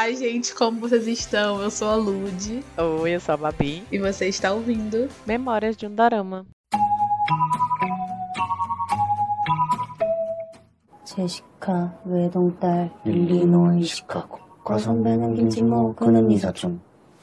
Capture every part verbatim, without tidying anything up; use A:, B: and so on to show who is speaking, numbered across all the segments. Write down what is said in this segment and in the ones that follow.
A: Olá, gente, como vocês estão? Eu sou a Lud.
B: Oi, eu sou a Babi.
A: E você está ouvindo
B: Memórias de um Dorama.
C: 제시카 외동딸 릴리노 이시카고 과선배는 김치모 그는 이사촌.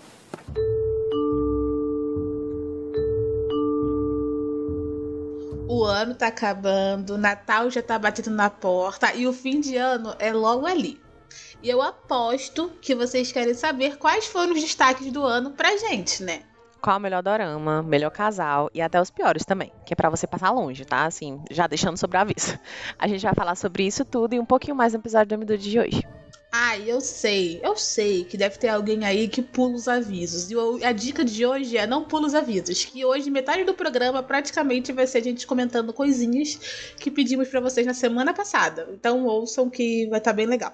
A: O ano tá acabando, o Natal já tá batendo na porta e o fim de ano é logo ali. E eu aposto que vocês querem saber quais foram os destaques do ano pra gente, né?
B: Qual o melhor dorama, melhor casal e até os piores também, que é pra você passar longe, tá? Assim, já deixando sobre o aviso. A gente vai falar sobre isso tudo e um pouquinho mais no episódio do M D de hoje.
A: Ah, eu sei, eu sei que deve ter alguém aí que pula os avisos. E eu- a dica de hoje é não pula os avisos. Que hoje metade do programa praticamente vai ser a gente comentando coisinhas que pedimos pra vocês na semana passada. Então ouçam que vai estar bem legal.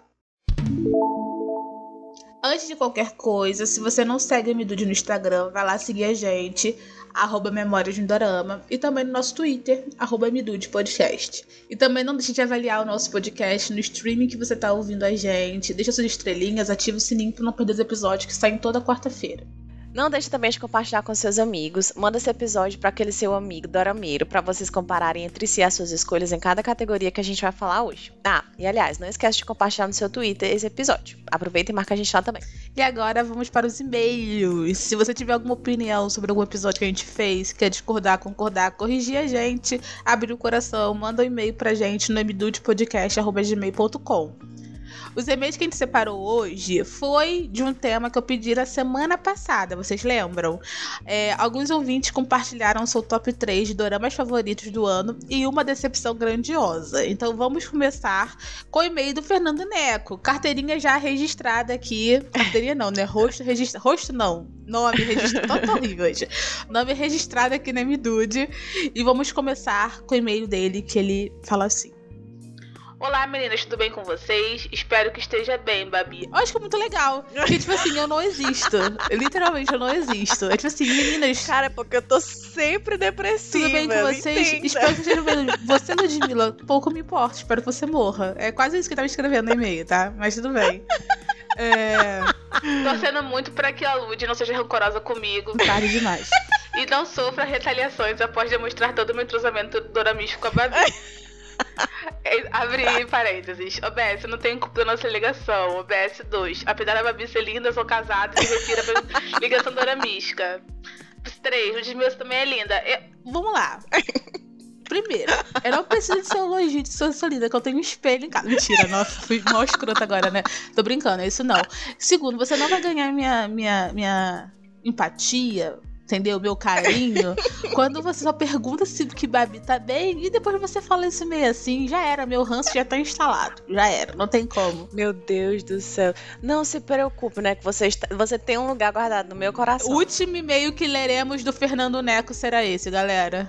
A: Antes de qualquer coisa, se você não segue a Midude no Instagram, vai lá seguir a gente, arroba Memórias de um Dorama, e também no nosso Twitter, arroba Midude Podcast. E também não deixe de avaliar o nosso podcast no streaming que você tá ouvindo a gente, deixa suas estrelinhas, ativa o sininho pra não perder os episódios que saem toda quarta-feira.
B: Não deixe também de compartilhar com seus amigos. Manda esse episódio para aquele seu amigo dorameiro, para vocês compararem entre si as suas escolhas em cada categoria que a gente vai falar hoje. Ah, e aliás, não esquece de compartilhar no seu Twitter esse episódio. Aproveita e marca a gente lá também.
A: E agora vamos para os e-mails. Se você tiver alguma opinião sobre algum episódio que a gente fez, quer discordar, concordar, corrigir a gente, abrir o coração, manda um e-mail pra gente no emidudepodcast arroba gmail ponto com. Os e-mails que a gente separou hoje foi de um tema que eu pedi na semana passada, vocês lembram? É, alguns ouvintes compartilharam seu top três de doramas favoritos do ano e uma decepção grandiosa. Então vamos começar com o e-mail do Fernando Neco. Carteirinha já registrada aqui. Carteirinha não, né? Rosto registrado. Rosto não. Nome registrado. Tô horrível hoje. Nome registrado aqui na Midude. E vamos começar com o e-mail dele, que ele fala assim. Olá, meninas, tudo bem com vocês? Espero que esteja bem, Babi. Eu acho que é muito legal. Porque, tipo assim, eu não existo. Literalmente, eu não existo. É tipo assim, meninas...
B: Cara, é porque eu tô sempre depressiva.
A: Tudo bem com vocês?
B: Entenda.
A: Espero que estejam bem. Você, Ludmilla, pouco me importa. Espero que você morra. É quase isso que eu tava escrevendo no e-mail, tá? Mas tudo bem. É...
D: Torcendo muito pra que a Lud não seja rancorosa comigo
A: Tarde demais.
D: e não sofra retaliações após demonstrar todo o meu entrosamento doramístico com a Babi. É, abre parênteses. O B S, não tem culpa da nossa ligação. O B S dois. Apesar da Babi ser linda, eu sou casada e se refira pra ligação doramística. três. O Ludmilla também é linda. Eu...
A: Vamos lá. Primeiro, eu não preciso de seu elogio de sua sua linda, que eu tenho um espelho em casa. Mentira, nossa, fui mó escrota agora, né? Tô brincando, é isso não. Segundo, você não vai ganhar minha, minha, minha empatia, entendeu? Meu carinho, quando você só pergunta se que Babi tá bem e depois você fala isso meio assim, já era, meu ranço já tá instalado. Já era, não tem como.
B: Meu Deus do céu. Não se preocupe, né? Que você, está... você tem um lugar guardado no meu coração.
A: O último e-mail que leremos do Fernando Neco será esse, galera.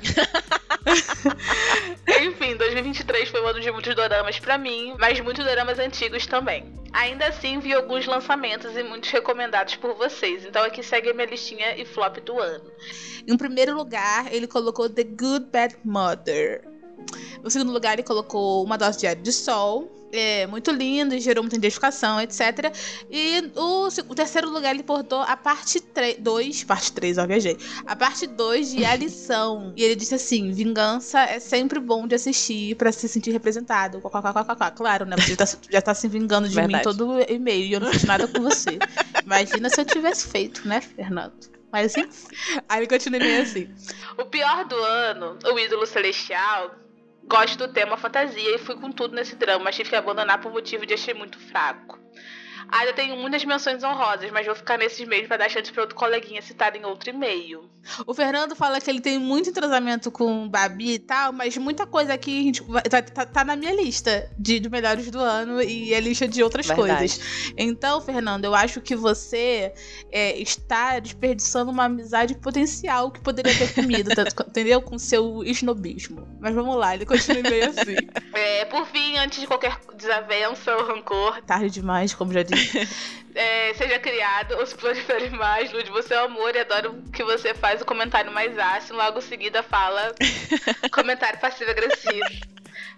D: Enfim, dois mil e vinte e três foi um ano de muitos doramas pra mim, mas muitos doramas antigos também. Ainda assim, vi alguns lançamentos e muitos recomendados por vocês. Então aqui segue a minha listinha e flop do ano.
A: Em primeiro lugar, ele colocou The Good Bad Mother. No segundo lugar, ele colocou Uma Dose Diária de Sol. É muito lindo, gerou muita identificação, etcétera. E o, o terceiro lugar, ele portou a parte dois, parte três, ó, viajei. A parte dois de A Lição. E ele disse assim: vingança é sempre bom de assistir pra se sentir representado. Claro, né? Você já tá, já tá se vingando de
B: Verdade.
A: mim todo e-mail e eu não fiz nada com você. Imagina se eu tivesse feito, né, Fernando? Mas assim. Aí ele continua meio assim.
D: O pior do ano, O Ídolo Celestial. Gosto do tema fantasia e fui com tudo nesse drama, mas tive que abandonar por motivo de achei muito fraco. Ainda tenho muitas menções honrosas, mas vou ficar nesses meios pra dar chance pra outro coleguinha citar em outro e-mail.
A: O Fernando fala que ele tem muito entrosamento com Babi e tal, mas muita coisa aqui a gente vai- tá, tá- tá na minha lista de, de melhores do ano e a lista de outras
B: Verdade.
A: coisas. Então, Fernando, eu acho que você é, está desperdiçando uma amizade potencial que poderia ter comido, tá- entendeu? Com seu snobismo. Mas vamos lá, ele continua meio assim.
D: É, por fim, antes de qualquer desavença ou rancor,
A: Tarde demais, como já disse.
D: é, seja criado ou se prolifere mais, Lud, você é o amor e adoro que você faz o comentário mais ácido, logo em seguida fala comentário passivo-agressivo.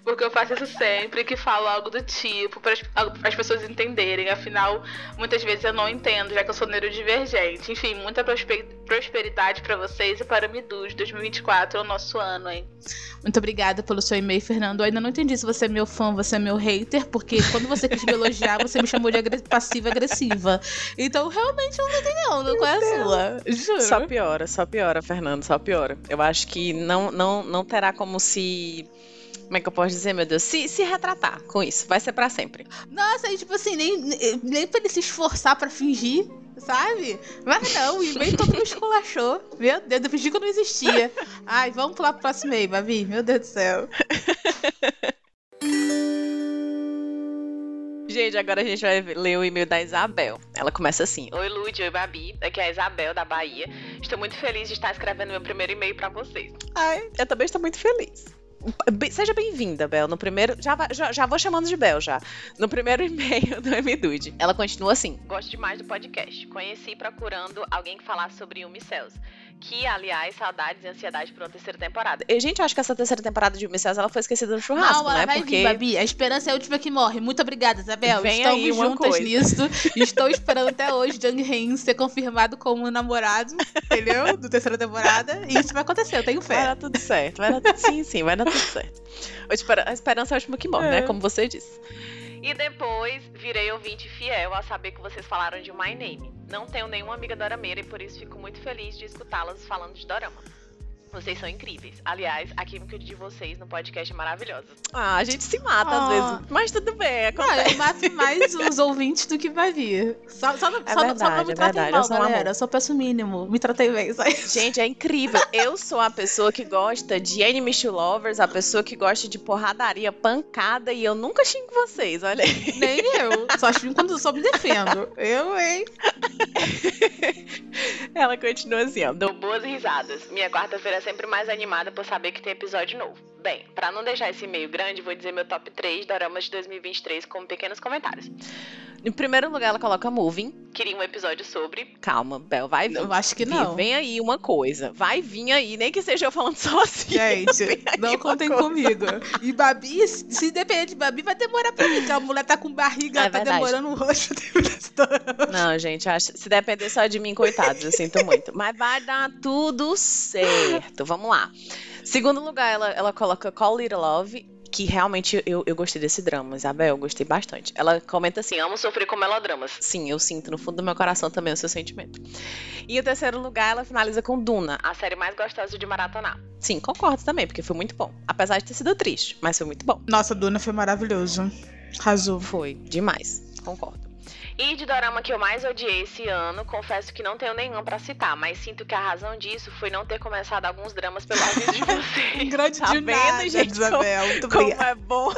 D: porque eu faço isso sempre, que falo algo do tipo, para as pessoas entenderem. Afinal, muitas vezes eu não entendo, já que eu sou neurodivergente. Enfim, muita prosper- prosperidade pra vocês e para o Midud. dois mil e vinte e quatro é o nosso ano, hein?
A: Muito obrigada pelo seu e-mail, Fernando. Eu ainda não entendi se você é meu fã, você é meu hater, porque quando você quis me elogiar, você me chamou de agre- passiva-agressiva. Então, realmente, eu não tô entendendo qual é a sua. Juro.
B: Só piora, só piora, Fernando, só piora. Eu acho que não, não, não terá como se... Como é que eu posso dizer, meu Deus? Se, se retratar com isso. Vai ser pra sempre.
A: Nossa, e tipo assim, nem, nem, nem pra ele se esforçar pra fingir, sabe? Mas não, o e-mail todo me esculachou. Meu Deus, eu fingi que eu não existia. Ai, vamos pular pro próximo e-mail, Babi. Meu Deus do céu.
B: Gente, agora a gente vai ler o e-mail da Isabel. Ela começa assim.
D: Oi, Lud, oi, Babi. Aqui é a Isabel, da Bahia. Estou muito feliz de estar escrevendo meu primeiro e-mail pra vocês.
B: Ai, eu também estou muito feliz. Seja bem-vinda, Bel. No primeiro. Já, já, já vou chamando de Bel já. No primeiro e-mail do Midud. Ela continua assim.
D: Gosto demais do podcast. Conheci procurando alguém que falasse sobre Yumi Cells. Que, aliás, saudades e ansiedade por uma terceira temporada.
B: E, gente, eu acho que essa terceira temporada de Yumi Cells ela foi esquecida no churrasco,
A: não, ela
B: né?
A: vai
B: Porque
A: vir, Babi. A esperança é a última que morre. Muito obrigada, Isabel.
B: Vem
A: Estamos
B: aí uma
A: juntas
B: coisa.
A: nisso. Estou esperando até hoje Jung Hae ser confirmado como namorado, entendeu? Do terceira temporada. E isso vai acontecer, eu tenho
B: vai
A: fé.
B: dar tudo certo. Vai dar... Sim, sim, vai dar tudo certo. A esper- a esperança é a última que morre,
A: É.
B: né? Como você disse.
D: E depois, virei ouvinte fiel ao saber que vocês falaram de My Name. Não tenho nenhuma amiga dorameira e por isso fico muito feliz de escutá-las falando de dorama. Vocês são incríveis. Aliás, a química de vocês no podcast é maravilhosa.
B: Ah, a gente se mata
A: Ah.
B: às vezes. Mas tudo bem,
A: Não,
B: acontece.
A: eu mato mais os ouvintes do que vai vir. Só, só, não-
B: É
A: só, não- só
B: verdade,
A: não me
B: é
A: tratem
B: verdade,
A: mal,
B: eu sou um
A: galera.
B: amor.
A: Eu só peço o mínimo. Me tratei bem, só isso.
B: Gente, é incrível. Eu sou a pessoa que gosta de Enemies to Lovers, a pessoa que gosta de porradaria, pancada, e eu nunca xingo vocês, olha aí.
A: Nem eu. Só xingo quando eu só me defendo. Eu, hein?
B: Ela continua assim, ó.
D: Dou boas risadas. Minha quarta-feira é sempre mais animada por saber que tem episódio novo. Bem, pra não deixar esse e-mail grande, vou dizer meu top três doramas de dois mil e vinte e três com pequenos comentários.
B: Em primeiro lugar, ela coloca Moving.
D: Queria um episódio sobre...
B: Calma, Bel, vai vir.
A: Eu acho que
B: Vir,
A: não.
B: Vem aí uma coisa. Vai vir aí, nem que seja eu falando sozinha.
A: Gente,
B: Vem aí
A: não
B: uma
A: contem
B: coisa.
A: comigo. E Babi, se depender de Babi, vai demorar pra mim. Porque a mulher tá com barriga,
B: É
A: ela tá
B: verdade.
A: demorando um roxo.
B: Não, gente, acho, se depender só de mim, coitados, eu sinto muito. Mas vai dar tudo certo. Vamos lá. Segundo lugar, ela, ela coloca Call Little Love, que realmente eu, eu gostei desse drama, Isabel, eu gostei bastante. Ela comenta assim,
D: Amo sofrer com melodramas.
B: sim, eu sinto no fundo do meu coração também o seu sentimento. E o terceiro lugar, ela finaliza com Duna.
D: A série mais gostosa de maratonar.
B: Sim, concordo também, porque foi muito bom. Apesar de ter sido triste, mas foi muito bom.
A: Nossa, Duna foi maravilhoso. Arrasou.
B: Foi, demais. Concordo.
D: E de dorama que eu mais odiei esse ano, confesso que não tenho nenhum pra citar, mas sinto que a razão disso foi não ter começado alguns dramas pelo aviso de vocês.
A: Grande
B: Tá
A: de
B: vendo,
A: nada,
B: gente,
A: Isabel. Muito
B: Como
A: obrigada.
B: é bom.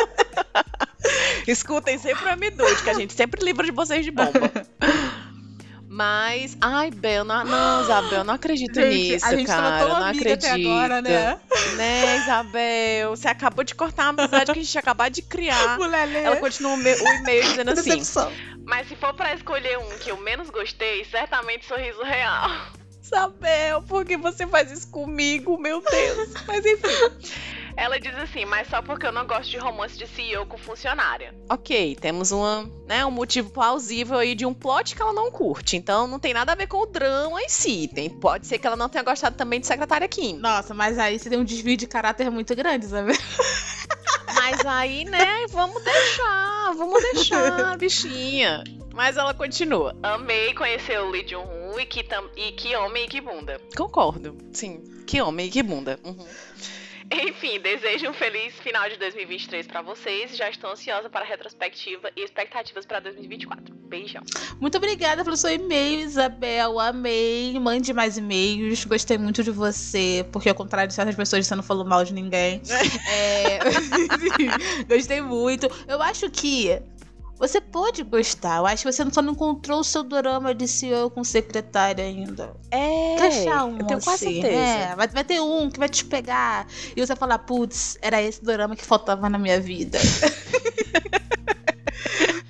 B: Escutem sempre o Midud, que a gente sempre livra de vocês de bomba. Mas, ai, Bel, não, não, Isabel, não acredito
A: Gente,
B: nisso,
A: a gente
B: cara.
A: tava tão
B: não
A: amiga
B: acredito.
A: até agora, né?
B: Né, Isabel? Você acabou de cortar a amizade que a gente tinha acabado de criar.
A: Mulher, né?
B: Ela continua o, me- o e-mail dizendo assim:
A: Decepção.
D: Mas se for pra escolher um que eu menos gostei, certamente Sorriso Real.
B: Isabel, por que você faz isso comigo, meu Deus? Mas enfim.
D: Ela diz assim, mas só porque eu não gosto de romance de C E O com funcionária.
B: Ok, temos uma, né, um motivo plausível aí de um plot que ela não curte. Então não tem nada a ver com o drama em si. Tem, pode ser que ela não tenha gostado também de Secretária Kim.
A: Nossa, mas aí você tem um desvio de caráter muito grande, sabe?
B: Mas aí, né, vamos deixar, vamos deixar, bichinha. Mas ela continua.
D: Amei conhecer o Lee Jun-Hoon e que, tam- e que homem e que bunda.
B: Concordo, sim. Que homem e que bunda. Uhum.
D: Enfim, desejo um feliz final de dois mil e vinte e três pra vocês. Já estou ansiosa para a retrospectiva e expectativas pra dois mil e vinte e quatro. Beijão.
A: Muito obrigada pelo seu e-mail, Isabel. Amei. Mande mais e-mails. Gostei muito de você. Porque, ao contrário de certas pessoas, você não falou mal de ninguém. É... Gostei muito. Eu acho que você pode gostar. Eu acho que você só não encontrou o seu dorama de C E O com secretária ainda.
B: É,
A: Quer achar um
B: eu tenho quase
A: assim,
B: certeza.
A: é, vai, vai ter um que vai te pegar. E você vai falar, putz, era esse dorama que faltava na minha vida. Ai, agora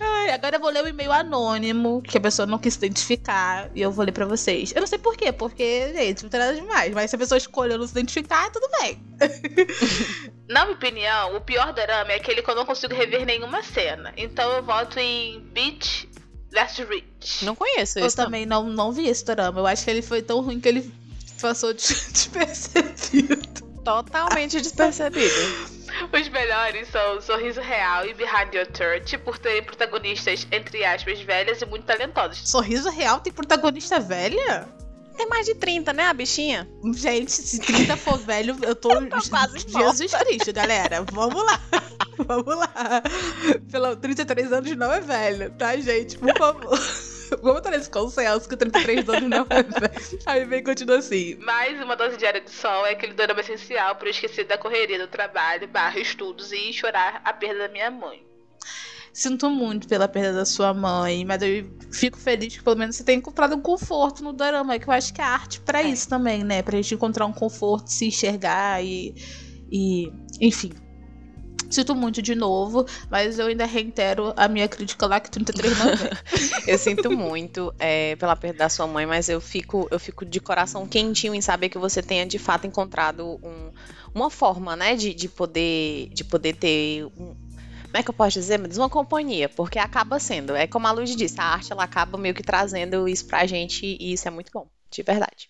A: Agora eu vou ler o e-mail anônimo, que a pessoa não quis se identificar, e eu vou ler pra vocês. Eu não sei por quê, porque, gente, não tem nada demais. Mas se a pessoa escolheu não se identificar, tudo bem.
D: Na minha opinião, o pior dorama é aquele que eu não consigo rever nenhuma cena. Então eu voto em Beach Last Rich.
B: Não conheço
A: Eu
B: esse, não.
A: também não, não vi esse dorama. Eu acho que ele foi tão ruim que ele passou des- despercebido.
B: Totalmente despercebido.
D: Os melhores são Sorriso Real e Behind Your Third, por terem protagonistas, entre aspas, velhas e muito talentosas.
A: Sorriso Real tem protagonista velha?
B: Tem mais de trinta, né, a bichinha?
A: Gente, se trinta for velho, eu tô...
B: quase
A: Jesus Cristo, galera. Vamos lá. Vamos lá. Pelo trinta e três anos não é velho, tá, gente? Por favor. Vamos estar nesse consenso que trinta e três anos não é velho. Aí vem e continua assim.
D: Mais uma dose diária de sol é aquele dorama essencial para eu esquecer da correria do trabalho, barra estudos e chorar a perda da minha mãe.
A: Sinto muito pela perda da sua mãe, mas eu fico feliz que pelo menos você tenha encontrado um conforto no dorama, que eu acho que é arte pra
B: É.
A: isso também, né? Pra gente encontrar um conforto, se enxergar e... e enfim. Sinto muito de novo, mas eu ainda reitero a minha crítica lá que trinta e três não é.
B: Eu sinto muito é, pela perda da sua mãe, mas eu fico, eu fico de coração quentinho em saber que você tenha de fato encontrado um, uma forma, né, de, de, poder, de poder ter um, como é que eu posso dizer? Mas uma companhia, porque acaba sendo, é como a Luz disse, a arte ela acaba meio que trazendo isso pra gente e isso é muito bom, de verdade.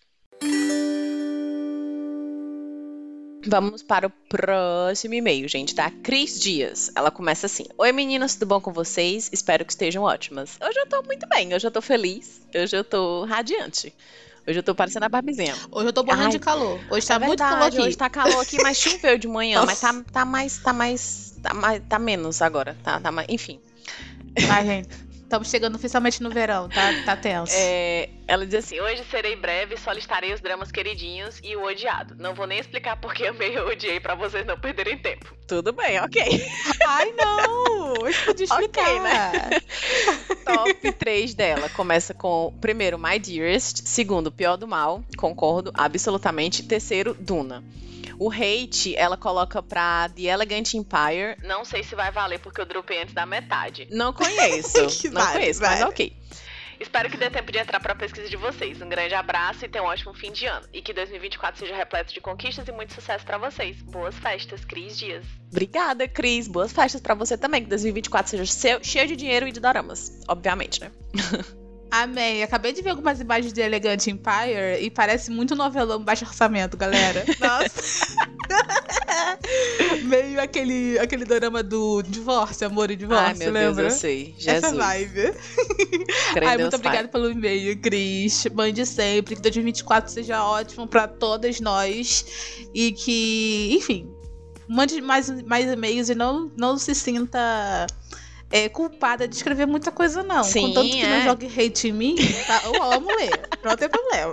B: Vamos para o próximo e-mail, gente, da Cris Dias. Ela começa assim: Oi meninas, tudo bom com vocês? Espero que estejam ótimas. Hoje eu tô muito bem, hoje eu tô feliz, hoje eu tô radiante. Hoje eu tô parecendo a Barbizinha.
A: Hoje eu tô morrendo
B: Ai,
A: de calor. Hoje tá
B: É
A: muito
B: verdade,
A: calor aqui.
B: hoje tá calor aqui, mas choveu de manhã, mas tá, tá mais, tá mais, tá mais, tá menos agora, tá, tá mais, enfim.
A: Ai, gente. Estamos chegando oficialmente no verão, tá, tá tenso.
B: É, ela diz assim:
D: Hoje serei breve, só listarei os dramas queridinhos e o odiado. Não vou nem explicar porque amei ou odiei pra vocês não perderem tempo.
B: tudo bem, ok.
A: Ai, não! Hoje podia explicar.
B: Ok, né? Top três dela. Começa com, primeiro, My Dearest. Segundo, Pior do Mal. Concordo, absolutamente. Terceiro, Duna. O hate, ela coloca pra The Elegant Empire.
D: Não sei se vai valer porque eu dropei antes da metade.
B: Não conheço.
A: Que
B: não
A: vale,
B: conheço, mas
A: vale.
B: ok.
D: Espero que dê tempo de entrar pra pesquisa de vocês. Um grande abraço e tenham um ótimo fim de ano. E que dois mil e vinte e quatro seja repleto de conquistas e muito sucesso pra vocês. Boas festas, Cris Dias.
B: Obrigada, Cris. Boas festas pra você também. Que dois mil e vinte e quatro seja seu- cheio de dinheiro e de doramas. Obviamente, né?
A: Amém. Acabei de ver algumas imagens de Elegant Empire e parece muito novelão baixo orçamento, galera. Nossa. Meio aquele, aquele dorama do divórcio, amor e divórcio,
B: Ai, meu
A: lembra?
B: Deus, eu sei. Jesus.
A: Essa vibe.
B: Crê em
A: Ai,
B: Deus
A: muito
B: Pai.
A: obrigada pelo e-mail, Cris. Mande sempre. Que dois mil e vinte e quatro seja ótimo pra todas nós. E que, enfim, mande mais, mais e-mails e não, não se sinta é, culpada de escrever muita coisa, não.
B: Sim,
A: Contanto que
B: é.
A: não jogue hate em mim, tá? Eu amo ler. Não tem problema.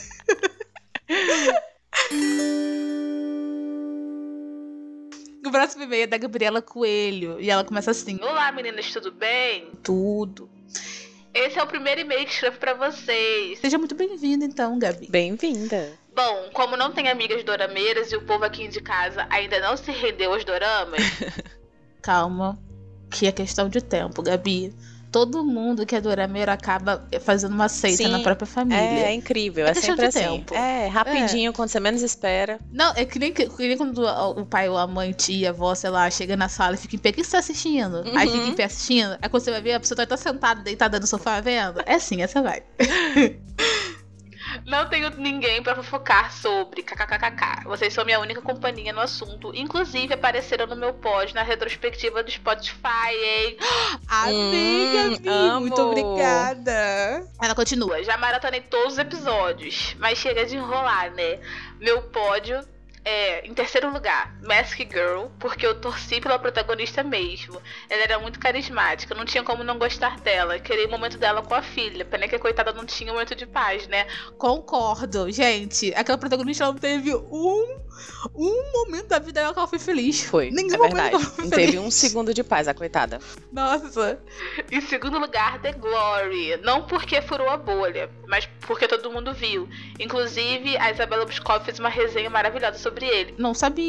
A: O próximo e-mail é da Gabriela Coelho. E ela começa assim:
D: Olá, meninas, tudo bem?
A: tudo.
D: Esse é o primeiro e-mail que escrevo pra vocês.
A: Seja muito bem-vinda, então, Gabi.
B: Bem-vinda.
D: Bom, como não tem amigas dorameiras e o povo aqui de casa ainda não se rendeu aos doramas,
A: Calma, que é questão de tempo, Gabi. Todo mundo que é dorameiro acaba fazendo uma seita
B: Sim,
A: na própria família.
B: É, é incrível,
A: É
B: é,
A: questão
B: sempre
A: de
B: assim.
A: tempo.
B: É, rapidinho, quando você menos espera.
A: Não, é que nem, que nem quando o pai ou a mãe, tia, a avó, sei lá, chega na sala e fica em pé. O que você tá assistindo?
B: Uhum.
A: Aí fica em pé assistindo. Aí quando você vai ver, a pessoa tá sentada, deitada no sofá vendo. É assim, essa vai.
D: não tenho ninguém pra fofocar sobre kkkk. Vocês são minha única companhia no assunto. Inclusive, apareceram no meu pod na retrospectiva do Spotify, hein?
A: Amiga,
B: Hum,
A: Gabi,
B: amo.
A: muito obrigada. Ela continua.
D: Já maratonei todos os episódios, mas chega de enrolar, né? Meu pódio é, em terceiro lugar, Mask Girl, porque eu torci pela protagonista mesmo. Ela era muito carismática, não tinha como não gostar dela. Queria o momento dela com a filha. Pena que a coitada não tinha um momento de paz, né?
A: Concordo, gente. Aquela protagonista não teve um, um momento da vida dela que ela foi feliz.
B: Foi,
A: Nenhum
B: é
A: momento
B: verdade.
A: que ela foi
B: Não
A: feliz.
B: teve um segundo de paz, a coitada.
A: Nossa.
D: Em segundo lugar, The Glory. Não porque furou a bolha, mas porque todo mundo viu. Inclusive, a Isabela Boscov fez uma resenha maravilhosa sobre ele.
A: Não sabia.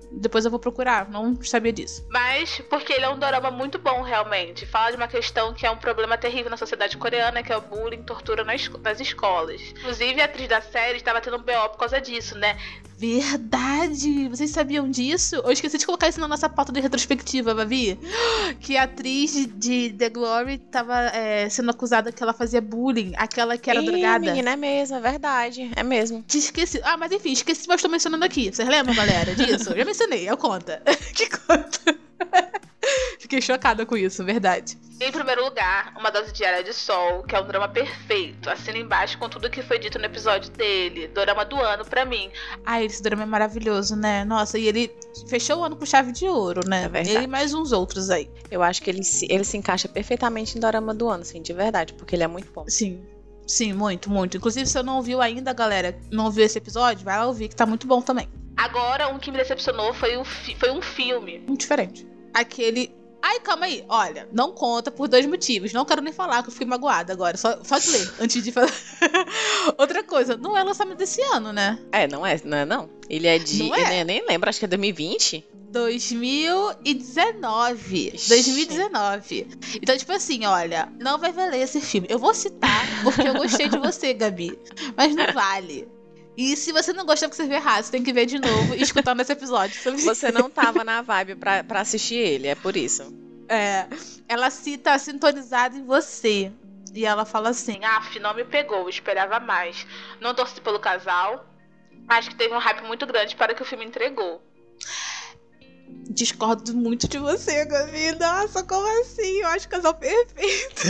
A: Depois eu vou procurar, não sabia disso.
D: Mas porque ele é um dorama muito bom, realmente. Fala de uma questão que é um problema terrível na sociedade coreana, que é o bullying, tortura nas, nas escolas. Inclusive, a atriz da série estava tendo um B O por causa disso, né?
A: Verdade! Vocês sabiam disso? Eu esqueci de colocar isso na nossa pauta de retrospectiva, Babi. Que a atriz de, de The Glory tava é, sendo acusada que ela fazia bullying. Aquela que era
B: Ih,
A: drogada.
B: menina, é mesmo, é verdade. É mesmo.
A: Te esqueci. Ah, mas enfim, esqueci, mas tô mencionando aqui. Vocês lembram, galera, disso? Eu já mencionei, eu conta. Que conta? Fiquei chocada com isso, verdade.
D: Em primeiro lugar, Uma Dose Diária de Sol, que é um drama perfeito. Assina embaixo com tudo que foi dito no episódio dele. Dorama do ano pra mim.
A: Ai, esse drama é maravilhoso, né? Nossa, e ele fechou o ano com chave de ouro, né?
B: É verdade.
A: Ele e mais uns outros aí.
B: Eu acho que ele se, ele se encaixa perfeitamente em dorama do ano, assim, de verdade, porque ele é muito bom.
A: Sim. Sim, muito, muito. Inclusive, se você não ouviu ainda, galera, não ouviu esse episódio, vai lá ouvir, que tá muito bom também.
D: Agora, um que me decepcionou foi, o fi- foi um filme.
A: Muito diferente. Aquele... Ai, calma aí. Olha, não conta por dois motivos. Não quero nem falar, que eu fiquei magoada agora. Só, só de ler, antes de falar. Outra coisa, não é lançamento desse ano, né?
B: É, não é, não é não. Ele é de...
A: Não é?
B: Eu nem, nem lembro, acho que é dois mil e vinte.
A: dois mil e dezenove. dois mil e dezenove. Então, tipo assim, olha, não vai valer esse filme. Eu vou citar, porque eu gostei de você, Gabi. Mas não vale. E se você não gostou porque você viu errado, você tem que ver de novo e escutar nesse episódio. Sobre...
B: Você não tava na vibe pra, pra assistir ele, é por isso.
A: É, ela cita Sintonizado em Você. E ela fala assim:
D: Aff, não me pegou, eu esperava mais. Não torci pelo casal. Acho que teve um hype muito grande para que o filme entregou.
A: discordo muito de você, Gabi. Nossa, como assim? Eu acho o casal perfeito.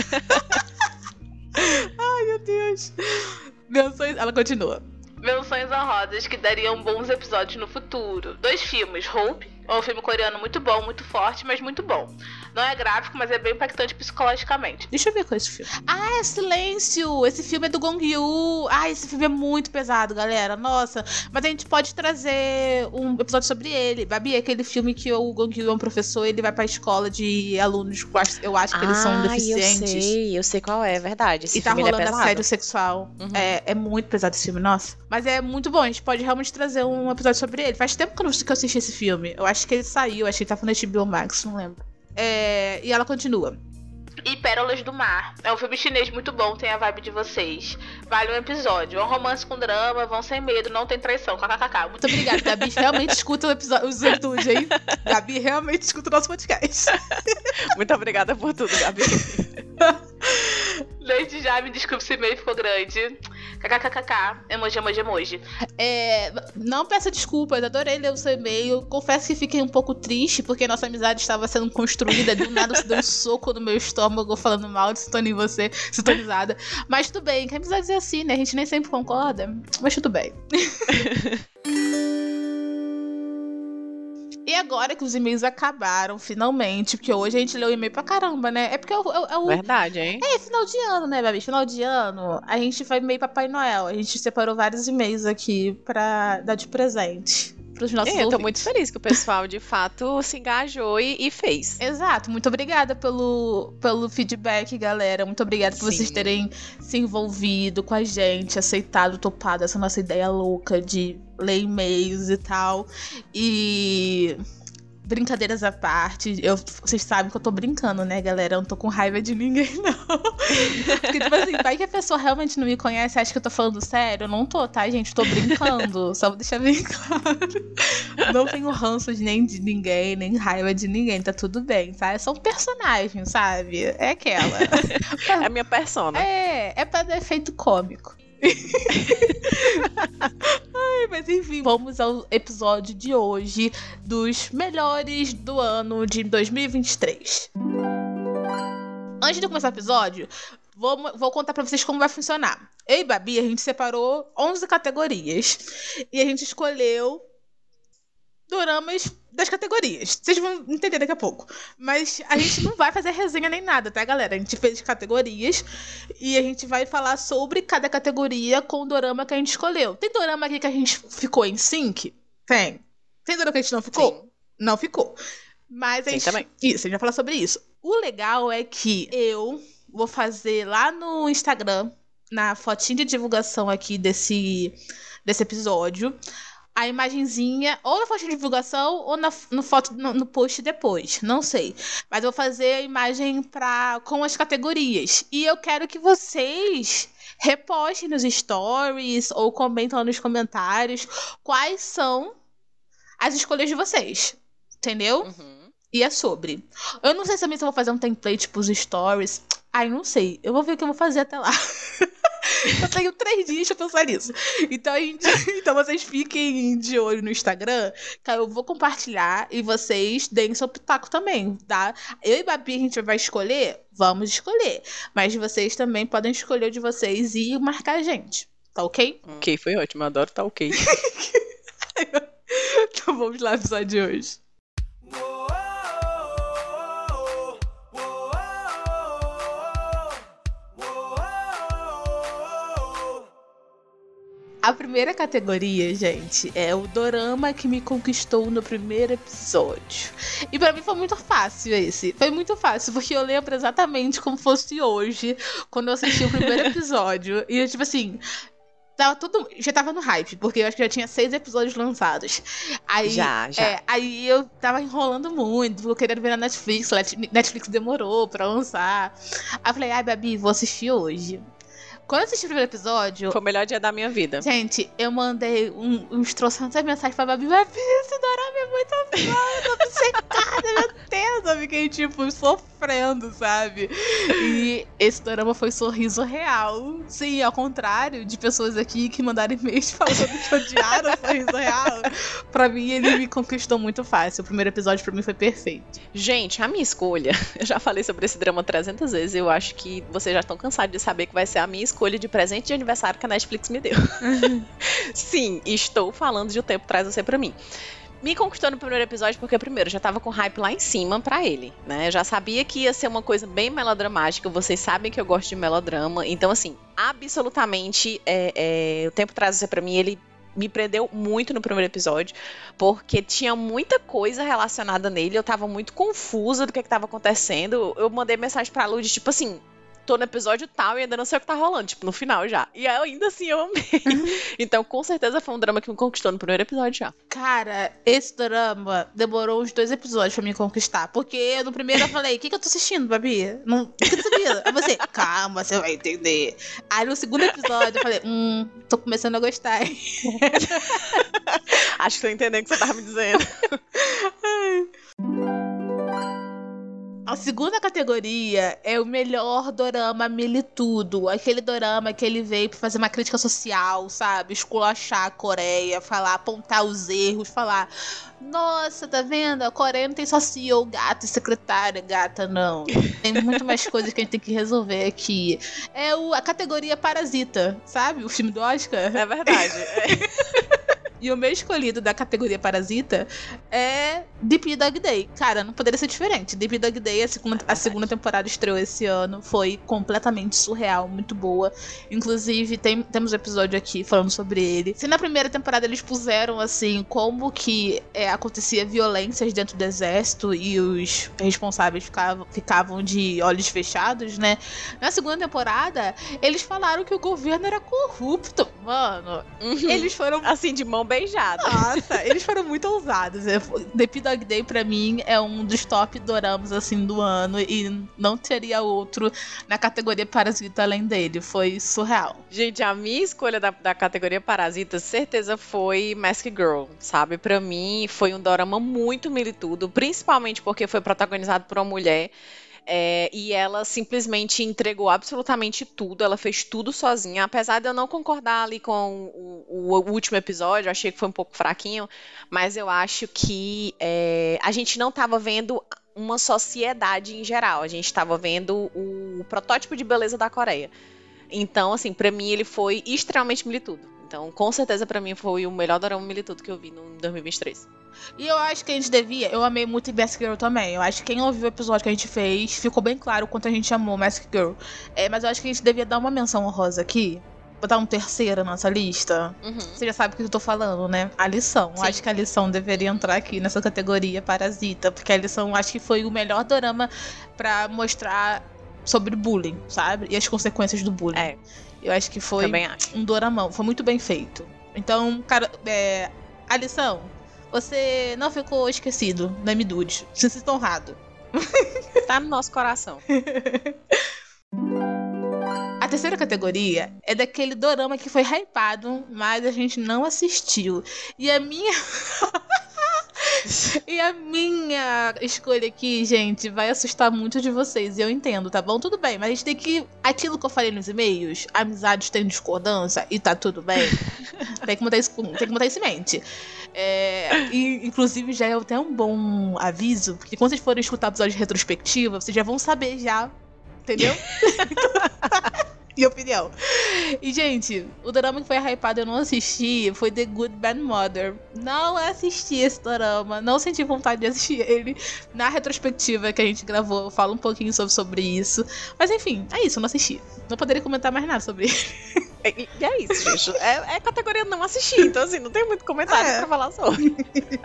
A: Ai, meu Deus. Menções... Ela continua.
D: Menções honrosas que dariam bons episódios no futuro. Dois filmes, Hope, é um filme coreano muito bom, muito forte, mas muito bom. Não é gráfico, mas é bem impactante psicologicamente.
A: Deixa eu ver qual é esse filme. Ah, é Silêncio! Esse filme é do Gong Yoo. Ah, esse filme é muito pesado, galera. Nossa. Mas a gente pode trazer um episódio sobre ele. Babi, é aquele filme que o Gong Yoo é um professor, ele vai pra escola de alunos, eu acho que eles são deficientes.
B: Eu sei, eu sei qual é, é verdade. Esse
A: e tá
B: filme
A: rolando
B: ele é
A: assédio sexual.
B: Uhum.
A: É, é muito pesado esse filme, nossa. Mas é muito bom, a gente pode realmente trazer um episódio sobre ele. Faz tempo que eu não que eu assisti esse filme. Eu acho que ele saiu, acho que ele tá no H B O Max, não lembro. É, e ela continua.
D: E Pérolas do Mar. É um filme chinês muito bom, tem a vibe de vocês. Vale um episódio. É um romance com drama, vão sem medo, não tem traição. Kkkk.
A: Muito obrigada, Gabi. Realmente escuta o episódio, os episódios, hein? Gabi realmente escuta o nosso podcast.
B: Muito obrigada por tudo, Gabi.
D: Desde já, me desculpe se o e-mail ficou grande. Kkkk. Emoji, emoji, emoji.
A: É, não peça desculpas, adorei ler o seu e-mail. Confesso que fiquei um pouco triste, porque nossa amizade estava sendo construída. Do nada você deu um soco no meu estômago falando mal de sintonia em você, sintonizada. Mas tudo bem, que amizade é assim, né? A gente nem sempre concorda, mas tudo bem. E agora que os e-mails acabaram, finalmente, porque hoje a gente leu e-mail pra caramba, né? É porque é o... É o...
B: Verdade, hein?
A: É, final de ano, né, Babi? Final de ano, a gente vai e-mail Papai Noel. A gente separou vários e-mails aqui pra dar de presente pros nossos
B: É, eu tô
A: ouvintes.
B: muito feliz que o pessoal, de fato, se engajou e, e fez.
A: Exato, muito obrigada pelo, pelo feedback, galera. Muito obrigada por
B: Sim.
A: vocês terem se envolvido com a gente, aceitado, topado essa nossa ideia louca de ler e-mails e tal. E... brincadeiras à parte, eu, vocês sabem que eu tô brincando, né, galera? Eu não tô com raiva de ninguém, não. Porque, tipo assim, vai que a pessoa realmente não me conhece, acha que eu tô falando sério. Eu não tô, tá, gente? Tô brincando. Só vou deixar bem claro. Não tenho ranço de nem de ninguém, nem raiva de ninguém. Tá tudo bem, tá? É só um personagem, sabe? É aquela.
B: É a minha persona.
A: É, é pra dar efeito cômico. Ai, mas enfim, vamos ao episódio de hoje dos melhores do ano de dois mil e vinte e três. Antes de começar o episódio, vou, vou contar pra vocês como vai funcionar. Eu e Babi, a gente separou onze categorias e a gente escolheu doramas das categorias. Vocês vão entender daqui a pouco. Mas a gente não vai fazer resenha nem nada, tá, galera? A gente fez categorias e a gente vai falar sobre cada categoria com o dorama que a gente escolheu. Tem dorama aqui que a gente ficou em sync? Tem. Tem dorama que a gente não ficou?
B: Sim.
A: Não ficou. Mas a
B: Sim,
A: gente...
B: também.
A: Isso, a gente vai falar sobre isso. O legal é que eu vou fazer lá no Instagram, na fotinha de divulgação aqui desse, desse episódio, a imagenzinha ou na foto de divulgação ou na no foto no, no post depois, não sei. Mas eu vou fazer a imagem pra, com as categorias. E eu quero que vocês repostem nos stories ou comentem lá nos comentários quais são as escolhas de vocês. Entendeu?
B: Uhum.
A: E é sobre. Eu não sei também se eu vou fazer um template pros stories. Ai, não sei. Eu vou ver o que eu vou fazer até lá. Eu tenho três dias pra pensar nisso. Então, a gente... então vocês fiquem de olho no Instagram, que eu vou compartilhar e vocês deem seu pitaco também, tá? Eu e Babi, a gente vai escolher? Vamos escolher. Mas vocês também podem escolher o de vocês e marcar a gente. Tá ok?
B: Ok, foi ótimo. Eu adoro tá ok.
A: Então vamos lá, episódio de hoje. A primeira categoria, gente, é o dorama que me conquistou no primeiro episódio. E pra mim foi muito fácil esse. Foi muito fácil, porque eu lembro exatamente como fosse hoje, quando eu assisti o primeiro episódio. E, tipo assim, tava tudo, já tava no hype, porque eu acho que já tinha seis episódios lançados. Aí,
B: já, já.
A: É, aí eu tava enrolando muito, eu querendo ver na Netflix. Netflix demorou pra lançar. Aí eu falei, ai, Babi, vou assistir hoje. Quando eu assisti o primeiro episódio...
B: Foi o melhor dia da minha vida.
A: Gente, eu mandei um, uns trocentas mensagens pra Babi. Babi, esse dorama é muito bom, eu tô obcecada, meu Deus. Eu fiquei, tipo, sofrendo, sabe? E esse dorama foi sorriso real. Sim, ao contrário de pessoas aqui que mandaram e-mails falando que odiaram o sorriso real. Pra mim, ele me conquistou muito fácil. O primeiro episódio pra mim foi perfeito.
B: Gente, a minha escolha... Eu já falei sobre esse drama trezentas vezes. Eu acho que vocês já estão cansados de saber que vai ser a minha escolha escolha de presente de aniversário que a Netflix me deu. Uhum. Sim, estou falando de O Tempo Traz Você Pra Mim. Me conquistou no primeiro episódio porque, primeiro, eu já tava com hype lá em cima pra ele, né? Eu já sabia que ia ser uma coisa bem melodramática. Vocês sabem que eu gosto de melodrama. Então, assim, absolutamente, é, é, O Tempo Traz Você Pra Mim, ele me prendeu muito no primeiro episódio, porque tinha muita coisa relacionada nele. Eu tava muito confusa do que que tava acontecendo. Eu mandei mensagem pra Lud, tipo assim... tô no episódio tal e ainda não sei o que tá rolando, tipo, no final já. E ainda assim eu amei. Uhum. Então, com certeza foi um drama que me conquistou no primeiro episódio já.
A: Cara, esse drama demorou uns dois episódios pra me conquistar. Porque no primeiro eu falei, o que que eu tô assistindo, Babi? Não, o que que você viu? Aí você, calma, você vai entender. Aí no segundo episódio eu falei, hum, tô começando a gostar.
B: Acho que tô entendendo o que você tava me dizendo.
A: A segunda categoria é o melhor dorama militudo. Aquele dorama que ele veio pra fazer uma crítica social, sabe? Esculachar a Coreia, falar, apontar os erros, falar... Nossa, tá vendo? A Coreia não tem só C E O, gata e secretária, gata, não. Tem muito mais coisas que a gente tem que resolver aqui. É o, a categoria Parasita, sabe? O filme do Oscar.
B: É verdade. É.
A: E o meu escolhido da categoria Parasita é Deep Dog Day. Cara, não poderia ser diferente. Deep Dog Day, a segunda, a segunda temporada estreou esse ano. Foi completamente surreal, muito boa. Inclusive, tem, temos um episódio aqui falando sobre ele. Se na primeira temporada eles puseram, assim, como que é, acontecia violências dentro do exército e os responsáveis ficavam, ficavam de olhos fechados, né? Na segunda temporada, eles falaram que o governo era corrupto. Mano,
B: uhum. Eles foram... Assim, de mão beijada.
A: Nossa, eles foram muito ousados. The Dog Day, pra mim, é um dos top doramas, assim, do ano. E não teria outro na categoria Parasita além dele. Foi surreal.
B: Gente, a minha escolha da, da categoria Parasita, certeza foi Mask Girl, sabe? Pra mim, foi um dorama muito militudo. Principalmente porque foi protagonizado por uma mulher. É, e ela simplesmente entregou absolutamente tudo, ela fez tudo sozinha, apesar de eu não concordar ali com o, o, o último episódio, eu achei que foi um pouco fraquinho, mas eu acho que é, a gente não estava vendo uma sociedade em geral, a gente estava vendo o, o protótipo de beleza da Coreia. Então, assim, pra mim ele foi extremamente militudo. Então, com certeza, pra mim, foi o melhor dorama militudo que eu vi no dois mil e vinte e três.
A: E eu acho que a gente devia... Eu amei muito Mask Girl também. Eu acho que quem ouviu o episódio que a gente fez, ficou bem claro o quanto a gente amou Mask Girl. É, mas eu acho que a gente devia dar uma menção honrosa aqui. Botar um terceiro na nossa lista. Uhum. Você já sabe o que eu tô falando, né? A Lição. Eu acho que a Lição deveria entrar aqui nessa categoria Parasita. Porque a Lição, acho que foi o melhor dorama pra mostrar sobre bullying, sabe? E as consequências do bullying.
B: É.
A: Eu acho que foi
B: Também acho.
A: um doramão. Foi muito bem feito. Então, cara, é, a lição, você não ficou esquecido na M-Dude. Se sinta honrado.
B: Tá no nosso coração.
A: A terceira categoria é daquele dorama que foi hypado, mas a gente não assistiu. E a minha... e a minha escolha aqui, gente, vai assustar muito de vocês. E eu entendo, tá bom? Tudo bem, mas a gente tem que... Aquilo que eu falei nos e-mails, amizades têm discordância e tá tudo bem. Tem que botar isso, tem que botar isso em mente. É, e, inclusive, já é até um bom aviso, porque quando vocês forem escutar episódio de retrospectiva, vocês já vão saber já, entendeu? Minha opinião. E, gente, o dorama que foi hypado eu não assisti foi The Good Bad Mother. Não assisti esse dorama, não senti vontade de assistir ele. Na retrospectiva que a gente gravou, eu falo um pouquinho sobre, sobre isso. Mas, enfim, é isso, eu não assisti. Não poderia comentar mais nada sobre ele.
B: E é isso, gente. É, é categoria não assistir, então assim, não tem muito comentário é. pra falar sobre.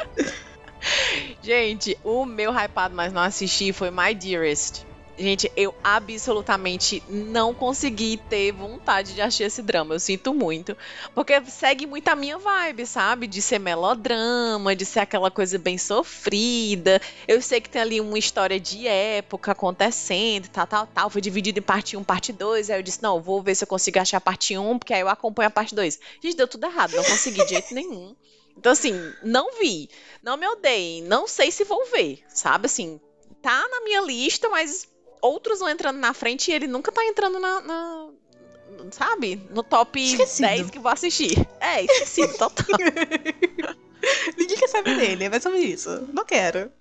B: Gente, o meu hypado, mas não assisti, foi My Dearest. Gente, eu absolutamente não consegui ter vontade de assistir esse drama. Eu sinto muito. Porque segue muito a minha vibe, sabe? De ser melodrama, de ser aquela coisa bem sofrida. Eu sei que tem ali uma história de época acontecendo, tal, tal, tal. Foi dividido em parte um, parte dois. Aí eu disse, não, vou ver se eu consigo achar a parte um, porque aí eu acompanho a parte dois. Gente, deu tudo errado. Não consegui de jeito nenhum. Então, assim, não vi. Não me odeiem. Não sei se vou ver, sabe? Assim, tá na minha lista, mas... outros vão entrando na frente e ele nunca tá entrando na, na sabe? No top esquecido. dez que vou assistir. É, esquecido, total.
A: Ninguém quer saber dele, é sobre isso. Não quero.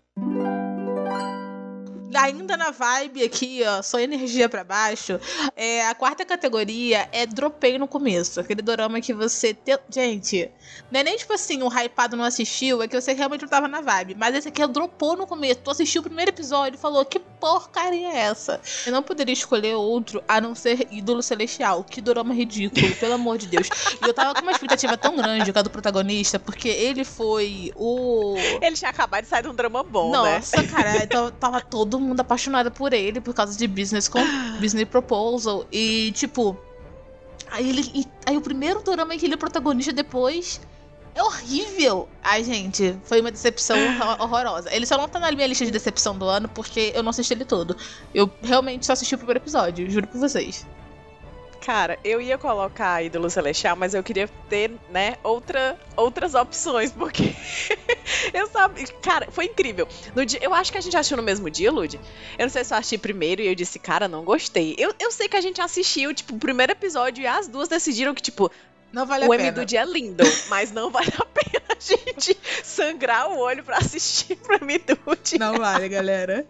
A: Ainda na vibe aqui, ó, só energia pra baixo, é, a quarta categoria é dropei no começo. Aquele dorama que você... Te... Gente, não é nem tipo assim, um hypado não assistiu, é que você realmente não tava na vibe. Mas esse aqui dropou no começo. Tu assistiu o primeiro episódio e falou, que porcaria é essa? Eu não poderia escolher outro a não ser Ídolo Celestial. Que dorama ridículo, pelo amor de Deus. E eu tava com uma expectativa tão grande com a do protagonista, porque ele foi o...
B: Ele tinha acabado de sair de um drama bom,
A: Nossa,
B: né?
A: Nossa, cara, então tava todo mundo apaixonado por ele por causa de Business, com, business Proposal. E, tipo, aí, ele, e, aí o primeiro dorama que ele é protagonista depois é horrível. Ai, gente, foi uma decepção horrorosa. Ele só não tá na minha lista de decepção do ano porque eu não assisti ele todo. Eu realmente só assisti o primeiro episódio, juro por vocês.
B: Cara, eu ia colocar Ídolo Celestial, mas eu queria ter, né, outra, outras opções, porque eu sabe, cara, foi incrível. No dia, eu acho que a gente assistiu no mesmo dia, Lud. Eu não sei se eu assisti primeiro e eu disse, cara, não gostei. Eu, eu sei que a gente assistiu, tipo, o primeiro episódio e as duas decidiram que, tipo,
A: não vale
B: o
A: a pena.
B: M Dude é lindo, mas não vale a pena a gente sangrar o olho pra assistir pro M Dude.
A: Não vale, galera.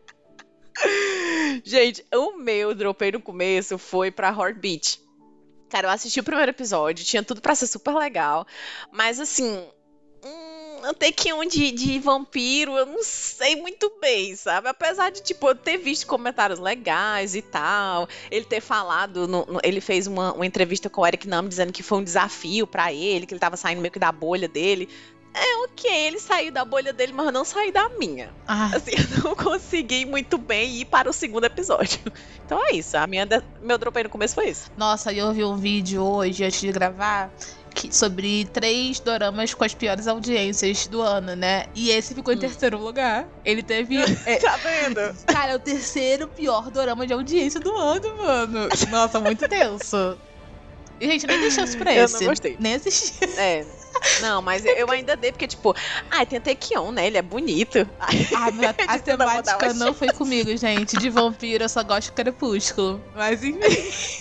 B: Gente, o meu dropei no começo foi pra Heartbeat. Cara, eu assisti o primeiro episódio, tinha tudo pra ser super legal, mas assim, hum, até que um de, de vampiro, eu não sei muito bem, sabe? Apesar de, tipo, eu ter visto comentários legais e tal, ele ter falado, no, no, ele fez uma, uma entrevista com o Eric Nam dizendo que foi um desafio pra ele, que ele tava saindo meio que da bolha dele. É ok, ele saiu da bolha dele, mas não saiu da minha.
A: Ah.
B: Assim, eu não consegui muito bem ir para o segundo episódio. Então é isso, a minha de... meu drop aí no começo foi isso.
A: Nossa, eu vi um vídeo hoje, antes de gravar, que, sobre três doramas com as piores audiências do ano, né? E esse ficou em hum. terceiro lugar. Ele teve... É...
B: Tá vendo?
A: Cara, é o terceiro pior dorama de audiência do ano, mano. Nossa, muito tenso. E, gente, nem dei chance pra esse.
B: Eu não gostei.
A: Nem assisti.
B: É... Não, mas eu ainda dei, porque, tipo, ai, tem Taekyon, né? Ele é bonito.
A: Ah, mas a, a temática não foi comigo, gente. De vampiro, eu só gosto de Crepúsculo. Mas, enfim.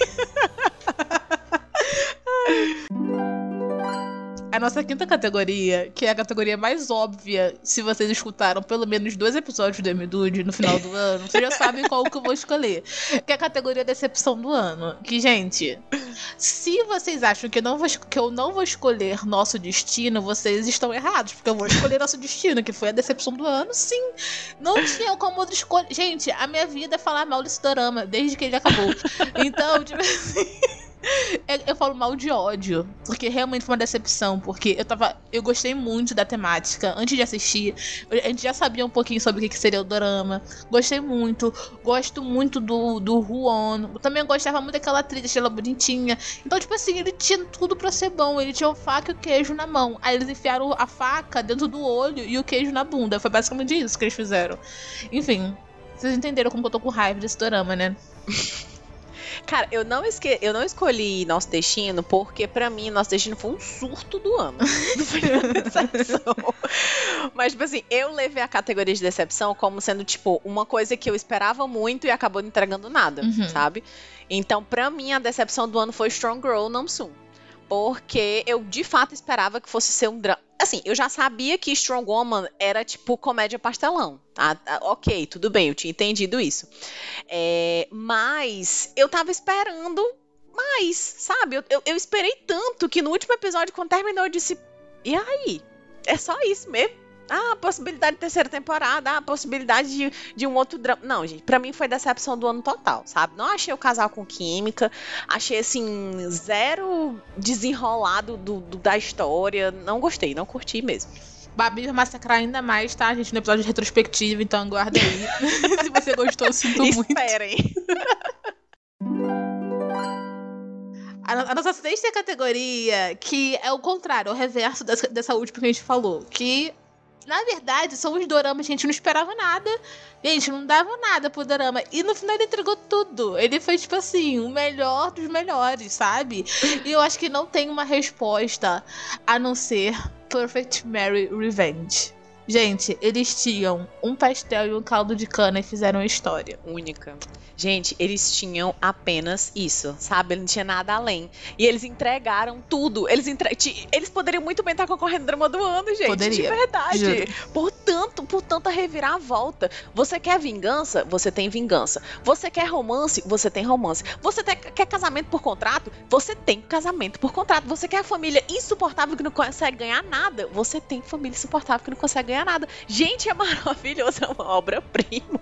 A: A nossa quinta categoria, que é a categoria mais óbvia, se vocês escutaram pelo menos dois episódios do M Dude no final do ano, vocês já sabem qual que eu vou escolher. Que é a categoria Decepção do Ano. Que, gente, se vocês acham que eu não vou, que eu não vou escolher Nosso Destino, vocês estão errados, porque eu vou escolher Nosso Destino, que foi a decepção do ano, sim. Não tinha como outra escolha. Gente, a minha vida é falar mal desse dorama, desde que ele acabou. Então, tipo assim... eu, eu falo mal de ódio, porque realmente foi uma decepção, porque eu tava, eu gostei muito da temática, antes de assistir, a gente já sabia um pouquinho sobre o que seria o dorama, gostei muito, gosto muito do, do Ruon, também gostava muito daquela atriz, achei ela bonitinha, então tipo assim, ele tinha tudo pra ser bom, ele tinha o faca e o queijo na mão, aí eles enfiaram a faca dentro do olho e o queijo na bunda, foi basicamente isso que eles fizeram. Enfim, vocês entenderam como eu tô com raiva desse dorama, né?
B: Cara, eu não, esque... eu não escolhi Nosso Destino porque, pra mim, Nosso Destino foi um surto do ano. Não foi uma decepção. Mas, tipo assim, eu levei a categoria de decepção como sendo, tipo, uma coisa que eu esperava muito e acabou não entregando nada, uhum. sabe? Então, pra mim, a decepção do ano foi Strong Girl Namsoon. Porque eu, de fato, esperava que fosse ser um drama. Assim, eu já sabia que Strong Woman era, tipo, comédia pastelão. Tá? Ok, tudo bem, eu tinha entendido isso. É, mas eu tava esperando mais, sabe? Eu, eu, eu esperei tanto que no último episódio, quando terminou, eu disse... E aí? É só isso mesmo? Ah, a possibilidade de terceira temporada, ah, a possibilidade de, de um outro drama. Não, gente, pra mim foi decepção do ano total, sabe? Não achei o casal com química, achei, assim, zero desenrolado do, do, da história. Não gostei, não curti mesmo.
A: Babi vai massacrar ainda mais, tá, gente? No episódio de retrospectiva, então aguarda aí. Se você gostou, eu sinto muito.
B: Esperem.
A: A nossa sexta categoria, que é o contrário, é o reverso dessa, dessa última que a gente falou, que... Na verdade, são os doramas, a gente não esperava nada. Gente, não dava nada pro dorama. E no final ele entregou tudo. Ele foi, tipo assim, o melhor dos melhores, sabe? E eu acho que não tem uma resposta a não ser Perfect Mary Revenge. Gente, eles tinham um pastel e um caldo de cana e fizeram a história.
B: Única. Gente, eles tinham apenas isso, sabe? Não tinha nada além. E eles entregaram tudo. Eles, entre... eles poderiam muito bem estar concorrendo no drama do ano, gente.
A: Poderia.
B: De verdade.
A: Juro.
B: Por tanto, por tanta reviravolta. Você quer vingança? Você tem vingança. Você quer romance? Você tem romance. Você te... quer casamento por contrato? Você tem casamento por contrato. Você quer família insuportável que não consegue ganhar nada? Você tem família insuportável que não consegue ganhar nada. Gente, é maravilhoso. É uma obra-prima.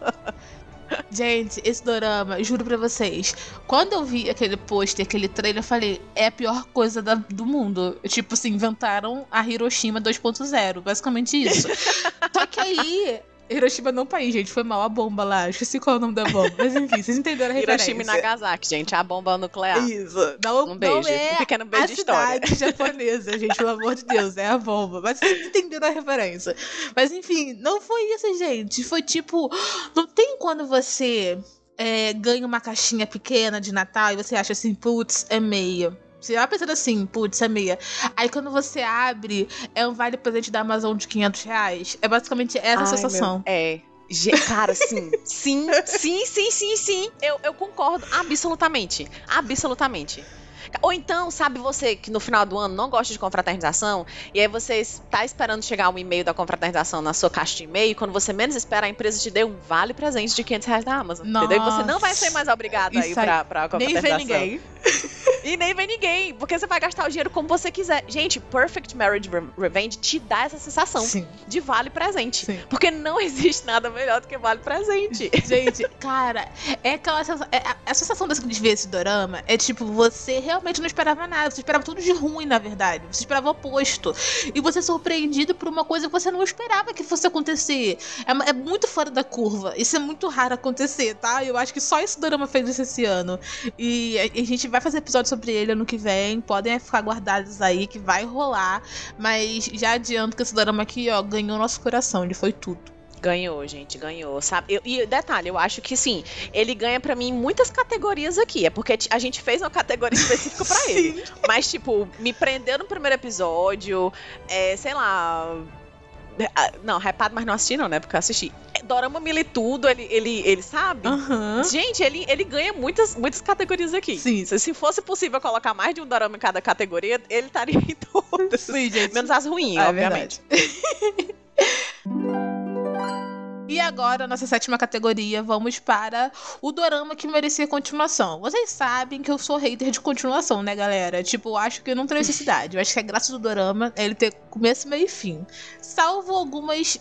A: Gente, esse dorama, juro pra vocês, quando eu vi aquele pôster, aquele trailer, eu falei, é a pior coisa da, do mundo. Tipo assim, inventaram a Hiroshima dois ponto zero, basicamente isso. Só que aí, Hiroshima não país, gente, foi mal a bomba lá, esqueci qual é o nome da bomba, mas enfim, vocês entenderam a referência.
B: Hiroshima e Nagasaki, gente, a bomba nuclear.
A: Isso. Não,
B: um beijo,
A: não é
B: um pequeno beijo
A: a
B: de história.
A: cidade japonesa, gente, pelo amor de Deus, é a bomba, mas vocês entenderam a referência. Mas enfim, não foi isso, gente, foi tipo, não tem quando você é, ganha uma caixinha pequena de Natal e você acha assim, putz, é meia. Você vai pensando assim, putz, é meia. Aí quando você abre, é um vale presente da Amazon de quinhentos reais. É basicamente essa a sensação.
B: Meu, é. Cara, sim, sim, sim, sim, sim, sim. Eu, eu concordo absolutamente. Absolutamente. Ou então, sabe você que no final do ano não gosta de confraternização e aí você está esperando chegar um e-mail da confraternização na sua caixa de e-mail e quando você menos espera, a empresa te dê um vale presente de quinhentos reais da Amazon.
A: Nossa.
B: Entendeu? E você não vai ser mais obrigada aí pra, pra confraternização.
A: Nem vem ninguém.
B: E nem vem ninguém, porque você vai gastar o dinheiro como você quiser. Gente, Perfect Marriage Revenge te dá essa sensação
A: Sim.
B: de vale presente.
A: Sim.
B: Porque não existe nada melhor do que vale presente.
A: Gente, cara, é aquela sensação, é, a, a sensação de ver esse dorama é tipo, você realmente não esperava nada, você esperava tudo de ruim, na verdade. Você esperava o oposto. E você é surpreendido por uma coisa que você não esperava que fosse acontecer. É, é muito fora da curva. Isso é muito raro acontecer, tá? Eu acho que só esse dorama fez isso esse ano. E a, a gente vai fazer episódio sobre ele ano que vem. Podem ficar guardados aí, que vai rolar. Mas já adianto que esse dorama aqui, ó, ganhou nosso coração. Ele foi tudo.
B: Ganhou, gente, ganhou, sabe? Eu, e detalhe, eu acho que sim, ele ganha pra mim em muitas categorias aqui. É porque a gente fez uma categoria específica pra ele. Mas, tipo, me prendeu no primeiro episódio, é, sei lá... Não, hypado, mas não assisti não, né? Porque eu assisti. Dorama Militudo, ele, ele, ele sabe?
A: Uhum.
B: Gente, ele, ele ganha muitas, muitas categorias aqui.
A: Sim.
B: Se, se fosse possível colocar mais de um dorama em cada categoria, ele estaria em todas.
A: Sim, gente.
B: Menos as ruins,
A: é
B: obviamente.
A: E agora, nossa sétima categoria, vamos para o dorama que merecia continuação. Vocês sabem que eu sou hater de continuação, né, galera? Tipo, eu acho que não tem necessidade. Eu acho que a graça do dorama é ele ter começo, meio e fim. Salvo algumas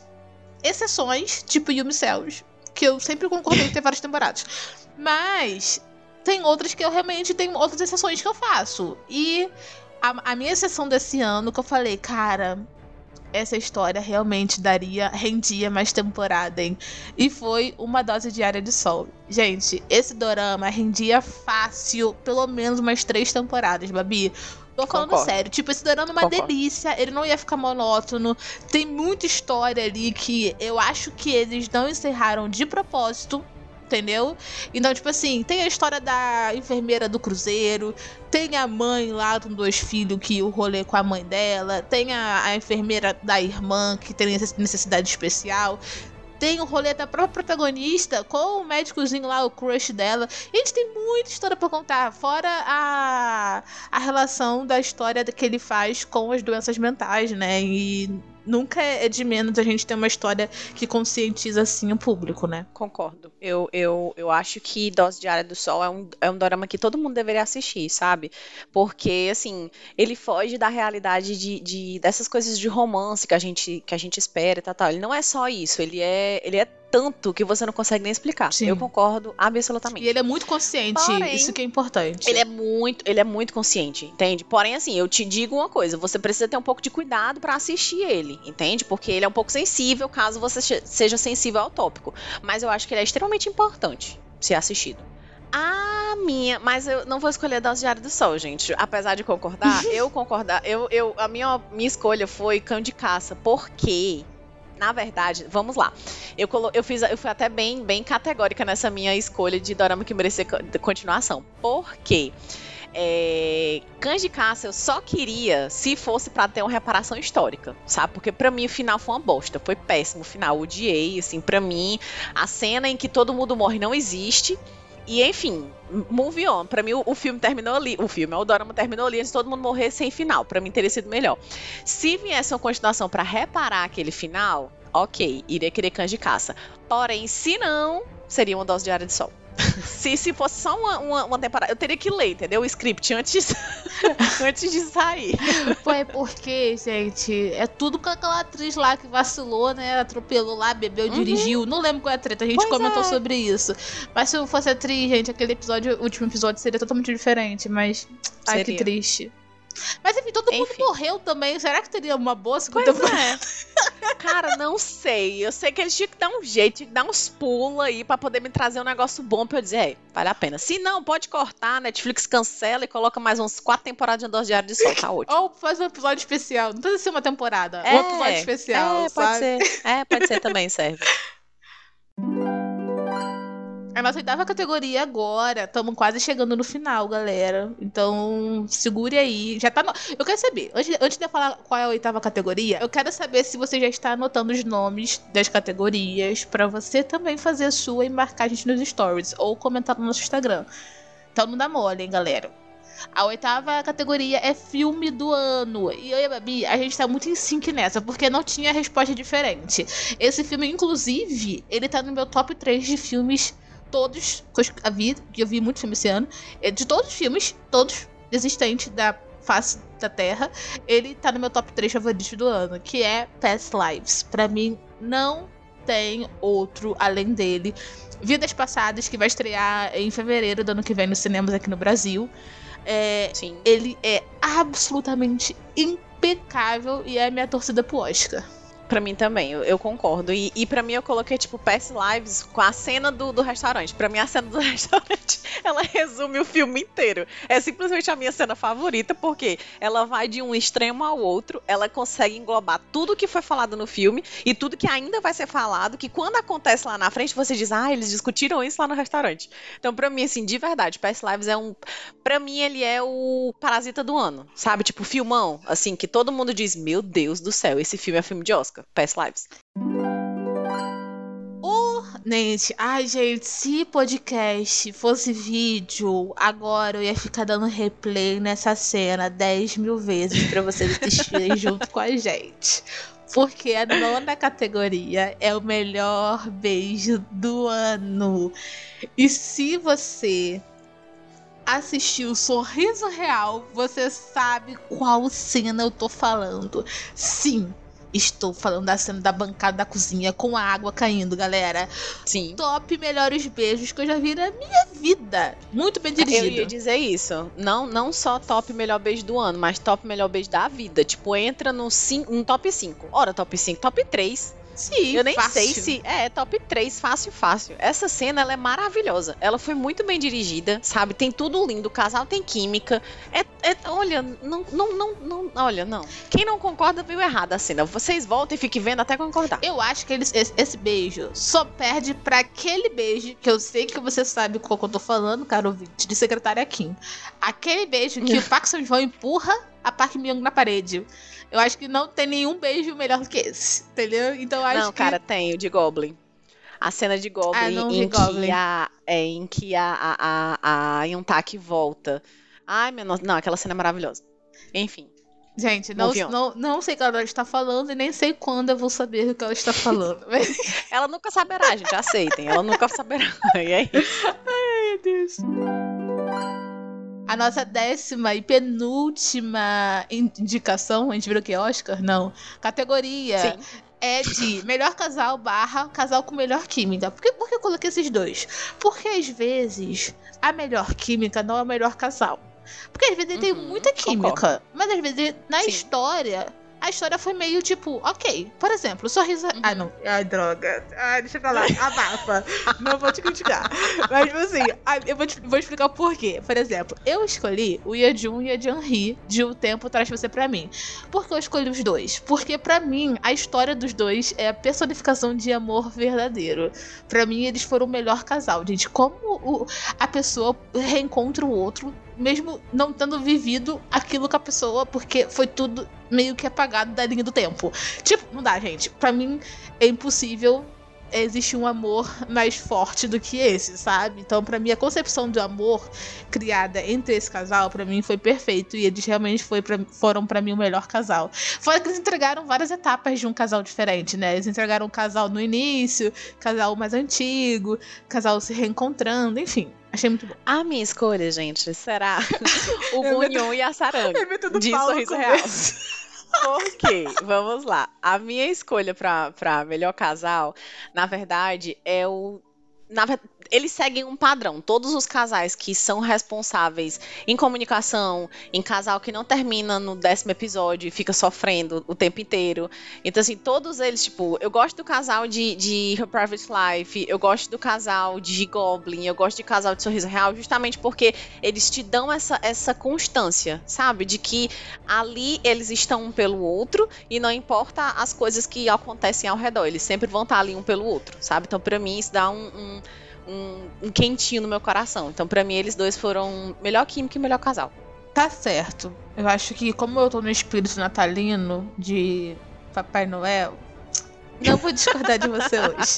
A: exceções, tipo Yumi Cells, que eu sempre concordei em ter várias temporadas. Mas... tem outras que eu realmente tenho outras exceções que eu faço. E a, a minha exceção desse ano que eu falei, cara, essa história realmente daria, rendia mais temporada, hein? E foi Uma Dose Diária de Sol. Gente, esse dorama rendia fácil, pelo menos umas três temporadas, Babi. Tô falando
B: Concordo.
A: sério, tipo, esse dorama é uma
B: Concordo.
A: delícia, ele não ia ficar monótono, tem muita história ali que eu acho que eles não encerraram de propósito, entendeu? Então, tipo assim, tem a história da enfermeira do cruzeiro, tem a mãe lá com dois filhos que o rolê com a mãe dela, tem a, a enfermeira da irmã que tem necessidade especial, tem o rolê da própria protagonista com o médicozinho lá, o crush dela. E a gente tem muita história pra contar, fora a, a relação da história que ele faz com as doenças mentais, né? E nunca é de menos a gente ter uma história que conscientiza, assim, o público, né?
B: Concordo. Eu, eu, eu acho que Dose Diária do Sol é um, é um dorama que todo mundo deveria assistir, sabe? Porque, assim, ele foge da realidade de, de, dessas coisas de romance que a gente, que a gente espera e tal, tal. Ele não é só isso, ele é, ele é tanto que você não consegue nem explicar.
A: Sim.
B: Eu concordo absolutamente.
A: E ele é muito consciente,
B: Porém,
A: isso que é importante.
B: Ele é muito, ele é muito consciente, entende? Porém, assim, eu te digo uma coisa, você precisa ter um pouco de cuidado pra assistir ele, entende? Porque ele é um pouco sensível, caso você che- seja sensível ao tópico. Mas eu acho que ele é extremamente importante ser assistido. A minha, mas eu não vou escolher Dose Diária do Sol, gente. Apesar de concordar, eu concordar, eu, eu, a minha, minha escolha foi Cão de Caça, porque na verdade, vamos lá. Eu, colo- eu, fiz, eu fui até bem, bem categórica nessa minha escolha de dorama que merecia co- de continuação. Por quê? É, Cães de Caça eu só queria se fosse pra ter uma reparação histórica, sabe? Porque pra mim o final foi uma bosta, foi péssimo o final, odiei, assim, pra mim a cena em que todo mundo morre não existe. E enfim, move on. Pra mim o, o filme terminou ali, o filme, o dorama terminou ali antes de todo mundo morrer sem final. Pra mim teria sido melhor. Se viesse uma continuação pra reparar aquele final, ok, iria querer Cães de Caça. Porém, se não, seria Uma Dose Diária de Sol. se, se fosse só uma, uma, uma temporada, eu teria que ler, entendeu? O script antes, antes de sair.
A: Pô, é porque, gente, é tudo com aquela atriz lá que vacilou, né? Atropelou lá, bebeu,
B: Uhum.
A: dirigiu. Não lembro qual é a treta, a gente
B: Pois
A: comentou
B: é.
A: sobre isso. Mas se eu fosse atriz, gente, aquele episódio, o último episódio seria totalmente diferente. Mas, ai, que
B: Seria.
A: triste. Mas enfim, todo mundo
B: Enfim.
A: morreu também. Será que teria uma boa segunda
B: Pois
A: temporada?
B: é. Cara, não sei. Eu sei que eles tinham que dar um jeito, tinham que dar uns pulos aí pra poder me trazer um negócio bom pra eu dizer, é, vale a pena. Se não, pode cortar, Netflix cancela e coloca mais uns quatro temporadas de Dose Diária de Sol, tá ótimo.
A: Ou faz um episódio especial. Não precisa ser uma temporada.
B: É,
A: um episódio especial,
B: é,
A: sabe?
B: pode ser. É, pode ser também, serve.
A: A nossa oitava categoria agora. Estamos quase chegando no final, galera. Então, segure aí. Já tá no... Eu quero saber, antes, antes de eu falar qual é a oitava categoria, eu quero saber se você já está anotando os nomes das categorias pra você também fazer a sua e marcar a gente nos stories ou comentar no nosso Instagram. Então não dá mole, hein, galera. A oitava categoria é filme do ano. E eu e a Babi, a gente tá muito em sync nessa, porque não tinha resposta diferente. Esse filme, inclusive, ele tá no meu top três de filmes, todos que eu vi, que eu vi muito filme esse ano. É, de todos os filmes, todos existentes da face da Terra, ele tá no meu top três favoritos do ano, que é Past Lives. Pra mim, não tem outro além dele. Vidas Passadas, que vai estrear em fevereiro do ano que vem nos cinemas aqui no Brasil. É,
B: Sim.
A: ele é absolutamente impecável e é a minha torcida pro Oscar.
B: Pra mim também, eu, eu concordo. E, e pra mim eu coloquei, tipo, Past Lives com a cena do, do restaurante. Pra mim a cena do restaurante, ela resume o filme inteiro. É simplesmente a minha cena favorita, porque ela vai de um extremo ao outro, ela consegue englobar tudo que foi falado no filme e tudo que ainda vai ser falado, que quando acontece lá na frente, você diz, ah, eles discutiram isso lá no restaurante. Então, pra mim, assim, de verdade, Past Lives é um... Pra mim, ele é o Parasita do ano, sabe? Tipo, filmão, assim, que todo mundo diz, meu Deus do céu, esse filme é filme de Oscar. Past Lives.
A: O gente, ai gente, se podcast fosse vídeo, agora eu ia ficar dando replay nessa cena dez mil vezes pra vocês assistirem junto com a gente. Porque a nona categoria é o melhor beijo do ano. E se você assistiu Sorriso Real, você sabe qual cena eu tô falando. Sim, Estou falando da cena da bancada da cozinha com a água caindo, galera.
B: Sim.
A: Top melhores beijos que eu já vi na minha vida. Muito bem dirigido.
B: Eu ia dizer isso. Não, não só top melhor beijo do ano, mas top melhor beijo da vida. Tipo, entra no, cinco, no top cinco. Ora, top cinco, top três.
A: Sim,
B: eu nem
A: fácil.
B: sei se... É, top três, fácil, fácil. Essa cena, ela é maravilhosa. Ela foi muito bem dirigida, sabe? Tem tudo lindo, o casal tem química. É, é, olha, não, não, não, não... Olha, não. Quem não concorda viu errado a cena. Vocês voltam e fiquem vendo até concordar.
A: Eu acho que eles, esse, esse beijo só perde pra aquele beijo, que eu sei que você sabe qual que eu tô falando, caro ouvinte, de Secretária Kim. Aquele beijo que o Park Seo-joon empurra a Park Min-young na parede. Eu acho que não tem nenhum beijo melhor do que esse, entendeu? Então eu acho
B: não,
A: que...
B: cara, tem o de Goblin. A cena de Goblin,
A: ah, não
B: em,
A: vi Goblin.
B: Que a, é, em que a, a, a, a Yuntaki volta. Ai, meu nossa, não, aquela cena é maravilhosa. Enfim.
A: Gente, não, não, não sei o que ela está falando e nem sei quando eu vou saber o que ela está falando.
B: Ela nunca saberá, gente, aceitem. Ela nunca saberá. E é isso.
A: Ai, meu Deus. A nossa décima e penúltima indicação, a gente virou que Oscar? Não. Categoria Sim. é de melhor casal barra casal com melhor química. Por que, por que eu coloquei esses dois? Porque às vezes a melhor química não é o melhor casal. Porque às vezes ele uhum, tem muita química, concordo. Mas às vezes na Sim. história... A história foi meio tipo, ok. Por exemplo, sorriso. Uhum. Ah, não. Ai, droga. Ai, deixa pra lá. Abafa. Não vou te criticar. Mas, tipo assim, eu vou, te, vou explicar o porquê. Por exemplo, eu escolhi o Yeojun e a Jeon-hee de O Tempo Traz Você Pra Mim. Por que eu escolhi os dois? Porque, pra mim, a história dos dois é a personificação de amor verdadeiro. Pra mim, eles foram o melhor casal, gente. Como o, a pessoa reencontra o outro, mesmo não tendo vivido aquilo com a pessoa, porque foi tudo meio que apagado da linha do tempo. Tipo, não dá, gente. Pra mim, é impossível existir um amor mais forte do que esse, sabe? Então, pra mim, a concepção do amor criada entre esse casal, pra mim, foi perfeito. E eles realmente foi pra, foram, pra mim, o melhor casal. Fora que eles entregaram várias etapas de um casal diferente, né? Eles entregaram um casal no início, casal mais antigo, casal se reencontrando, enfim. Achei muito bom.
B: A minha escolha, gente, será o Gunyon e a Sarang de Sorriso Real. Por quê? Vamos lá. A minha escolha pra, pra melhor casal, na verdade, é o... Na, eles seguem um padrão. Todos os casais que são responsáveis em comunicação, em casal que não termina no décimo episódio e fica sofrendo o tempo inteiro. Então, assim, todos eles, tipo, eu gosto do casal de, de Her Private Life, eu gosto do casal de Goblin, eu gosto de casal de Sorriso Real, justamente porque eles te dão essa, essa constância, sabe? De que ali eles estão um pelo outro e não importa as coisas que acontecem ao redor, eles sempre vão estar ali um pelo outro, sabe? Então, pra mim, isso dá um... um Um, um quentinho no meu coração. Então, pra mim, eles dois foram melhor química e melhor casal.
A: Tá certo. Eu acho que, como eu tô no espírito natalino de Papai Noel, não vou discordar de você hoje.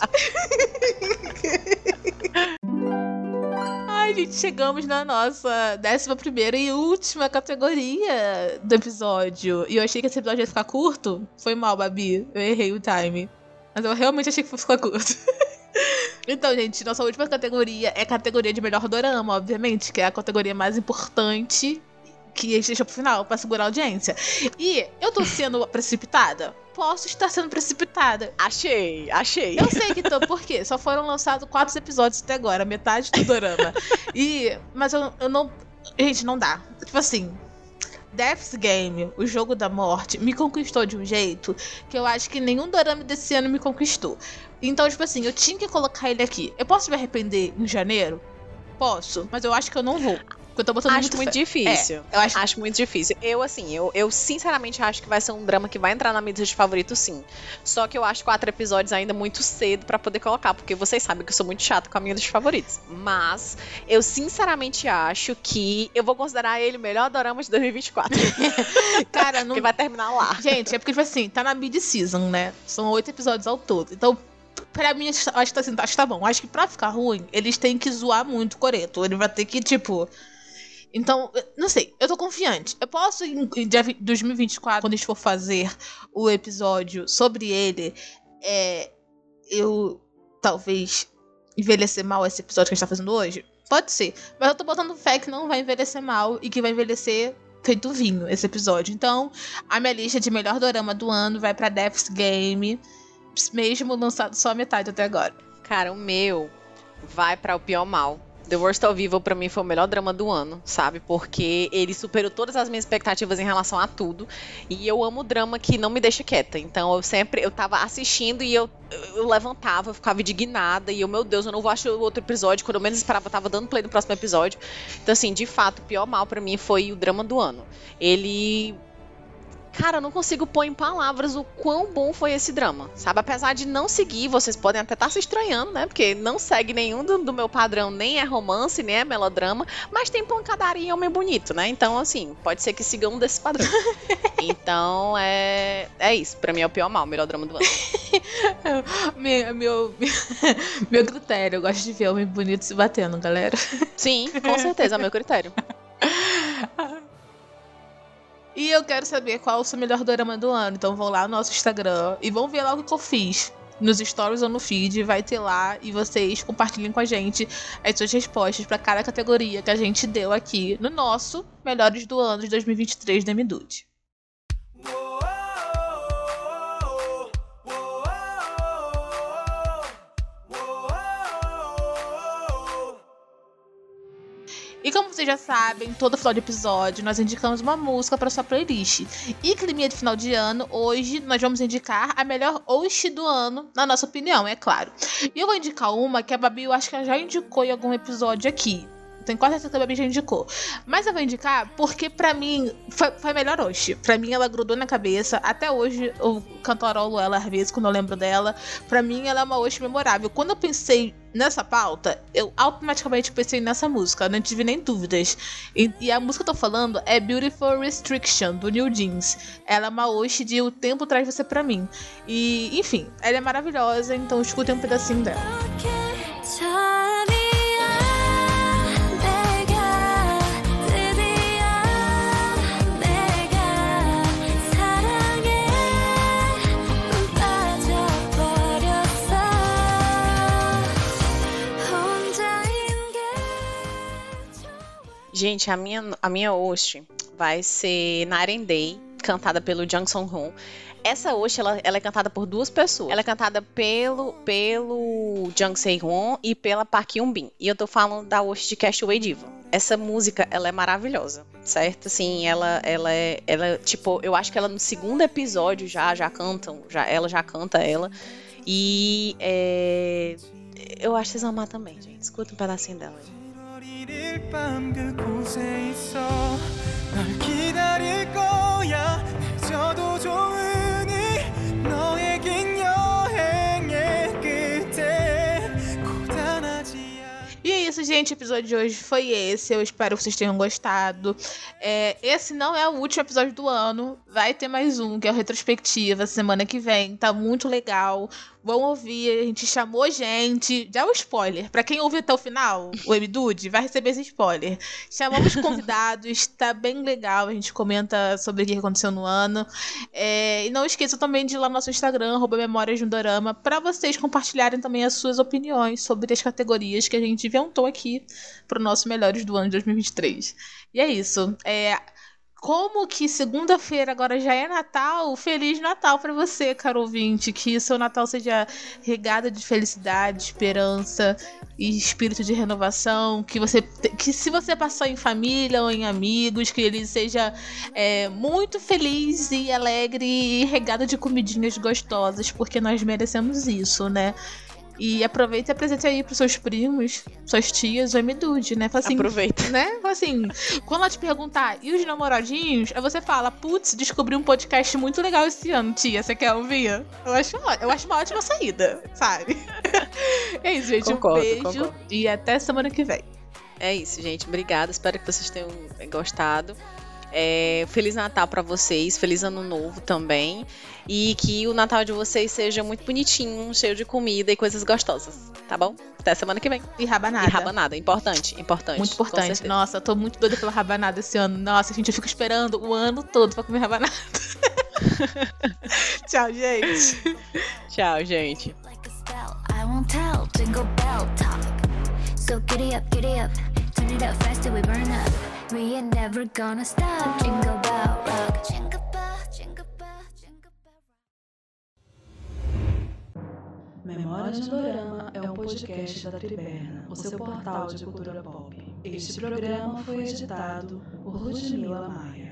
A: Ai, gente, chegamos na nossa décima primeira e última categoria do episódio. E eu achei que esse episódio ia ficar curto. Foi mal, Babi. Eu errei o time. Mas eu realmente achei que fosse ficar curto. Então, gente, nossa última categoria é a categoria de melhor dorama, obviamente, que é a categoria mais importante que a gente deixou pro final, pra segurar a audiência. E eu tô sendo precipitada? Posso estar sendo precipitada.
B: Achei, achei.
A: Eu sei que tô, por quê? Só foram lançados quatro episódios até agora, metade do dorama. E, mas eu, eu não... Gente, não dá. Tipo assim... Death's Game, o jogo da morte, me conquistou de um jeito que eu acho que nenhum dorama desse ano me conquistou. Então, tipo assim, eu tinha que colocar ele aqui. Eu posso me arrepender em janeiro? Posso, mas eu acho que eu não vou. Porque eu tô botando
B: acho
A: muito,
B: muito
A: fé.
B: difícil.
A: É, eu acho...
B: acho muito difícil. Eu, assim, eu, eu sinceramente acho que vai ser um drama que vai entrar na minha lista de favoritos, sim. Só que eu acho quatro episódios ainda muito cedo pra poder colocar, porque vocês sabem que eu sou muito chata com a minha lista de favoritos. Mas eu sinceramente acho que eu vou considerar ele o melhor dorama de dois mil e vinte e quatro.
A: Cara, não...
B: Porque vai terminar lá.
A: Gente, é porque, tipo assim, tá na mid-season, né? São oito episódios ao todo. Então, pra mim, acho que tá, assim, acho que tá bom. Acho que pra ficar ruim, eles têm que zoar muito o Coreto. Ele vai ter que, tipo... Então, não sei, eu tô confiante. Eu posso, em dois mil e vinte e quatro, quando a gente for fazer o episódio sobre ele, é, eu talvez envelhecer mal esse episódio que a gente tá fazendo hoje? Pode ser. Mas eu tô botando fé que não vai envelhecer mal e que vai envelhecer feito vinho esse episódio. Então, a minha lista de melhor dorama do ano vai pra Death's Game, mesmo lançado só a metade até agora.
B: Cara, o meu vai pra O Pior Mal. The Worst of Evil pra mim foi o melhor drama do ano, sabe? Porque ele superou todas as minhas expectativas em relação a tudo. E eu amo drama que não me deixa quieta. Então eu sempre, eu tava assistindo e eu, eu levantava, eu ficava indignada. E eu, meu Deus, eu não vou achar o outro episódio. Quando eu menos esperava, eu tava dando play no próximo episódio. Então assim, de fato, O Pior Mal pra mim foi o drama do ano. Ele... Cara, eu não consigo pôr em palavras o quão bom foi esse drama, sabe? Apesar de não seguir, vocês podem até estar se estranhando, né? Porque não segue nenhum do, do meu padrão, nem é romance, nem é melodrama, mas tem pancadaria e homem bonito, né? Então, assim, pode ser que siga um desses padrões. Então, é, é isso. Pra mim é O Pior Mal, o melhor drama do ano.
A: meu, meu, meu critério, eu gosto de ver homem bonito se batendo, galera.
B: Sim, com certeza, é o meu critério.
A: E eu quero saber qual é o seu melhor dorama do ano. Então vão lá no nosso Instagram e vão ver lá o que eu fiz. Nos stories ou no feed, vai ter lá. E vocês compartilhem com a gente as suas respostas para cada categoria que a gente deu aqui no nosso Melhores do Ano de dois mil e vinte e três da M-Dude. E como vocês já sabem, todo final de episódio nós indicamos uma música para sua playlist. E climinha de final de ano, hoje nós vamos indicar a melhor host do ano, na nossa opinião, é claro. E eu vou indicar uma que a Babi, eu acho que ela já indicou em algum episódio aqui. Tenho quase certeza que a Babi já indicou. Mas eu vou indicar porque, pra mim, foi, foi a melhor hoje. Pra mim, ela grudou na cabeça. Até hoje, eu cantarolo ela às vezes quando eu lembro dela. Pra mim, ela é uma hoje memorável. Quando eu pensei nessa pauta, eu automaticamente pensei nessa música. Não tive nem dúvidas. E, e a música que eu tô falando é Beautiful Restriction, do New Jeans. Ela é uma hoje de O Tempo Traz Você Pra Mim. E, enfim, ela é maravilhosa. Então, escutem um pedacinho dela.
B: Gente, a minha, a minha host vai ser Night and Day, cantada pelo Jung Sung-hoon. Essa host, ela, ela é cantada por duas pessoas. Ela é cantada pelo, pelo Jung Se-hoon e pela Park Hyun-bin. E eu tô falando da host de Castaway Diva. Essa música, ela é maravilhosa, certo? Assim, ela, ela é, ela, tipo, eu acho que ela no segundo episódio já, já cantam, já, ela já canta ela. E é, eu acho que vocês vão amar também, gente. Escuta um pedacinho dela.
A: E é isso, gente. O episódio de hoje foi esse. Eu espero que vocês tenham gostado. É, esse não é o último episódio do ano. Vai ter mais um, que é o Retrospectiva, semana que vem. Tá muito legal. Vão ouvir, a gente chamou gente. Já é um spoiler. Pra quem ouviu até o final, o M-Dude vai receber esse spoiler. Chamamos convidados, tá bem legal. A gente comenta sobre o que aconteceu no ano. É, e não esqueçam também de ir lá no nosso Instagram, arroba Memórias de um Dorama, pra vocês compartilharem também as suas opiniões sobre as categorias que a gente inventou aqui pro nosso Melhores do Ano de dois mil e vinte e três. E é isso. É... Como que segunda-feira agora já é Natal, Feliz Natal pra você, caro ouvinte. Que seu Natal seja regado de felicidade, esperança e espírito de renovação. Que, você, que se você passou em família ou em amigos, que ele seja é, muito feliz e alegre e regado de comidinhas gostosas, porque nós merecemos isso, né? E aproveita e apresente aí pros seus primos, suas tias, o M-Dude, né? Assim,
B: aproveita.
A: Né? Assim, quando ela te perguntar, e os namoradinhos? Aí você fala, putz, descobri um podcast muito legal esse ano, tia, você quer ouvir? Eu acho, eu acho uma ótima saída, sabe? É isso, gente.
B: Concordo,
A: um beijo
B: concordo.
A: E até semana que vem.
B: É isso, gente. Obrigada. Espero que vocês tenham gostado. É, Feliz Natal pra vocês, Feliz Ano Novo também. E que o Natal de vocês seja muito bonitinho, cheio de comida e coisas gostosas, tá bom? Até semana que vem.
A: E rabanada.
B: E rabanada, importante, importante.
A: Muito importante. Nossa, eu tô muito doida pela rabanada esse ano. Nossa, gente, eu fico esperando o ano todo pra comer rabanada. Tchau, gente.
B: Tchau, gente.
C: So giddy up, giddy up.
E: Turn it up faster, we burn up. We ain't never gonna stop. Jingle bell rock. Jingle bell, jingle bell, jingle bell rock.
A: Memórias de Dorama é um podcast da Triberna, o seu portal de cultura pop. Este programa foi editado por Ludmila Maia.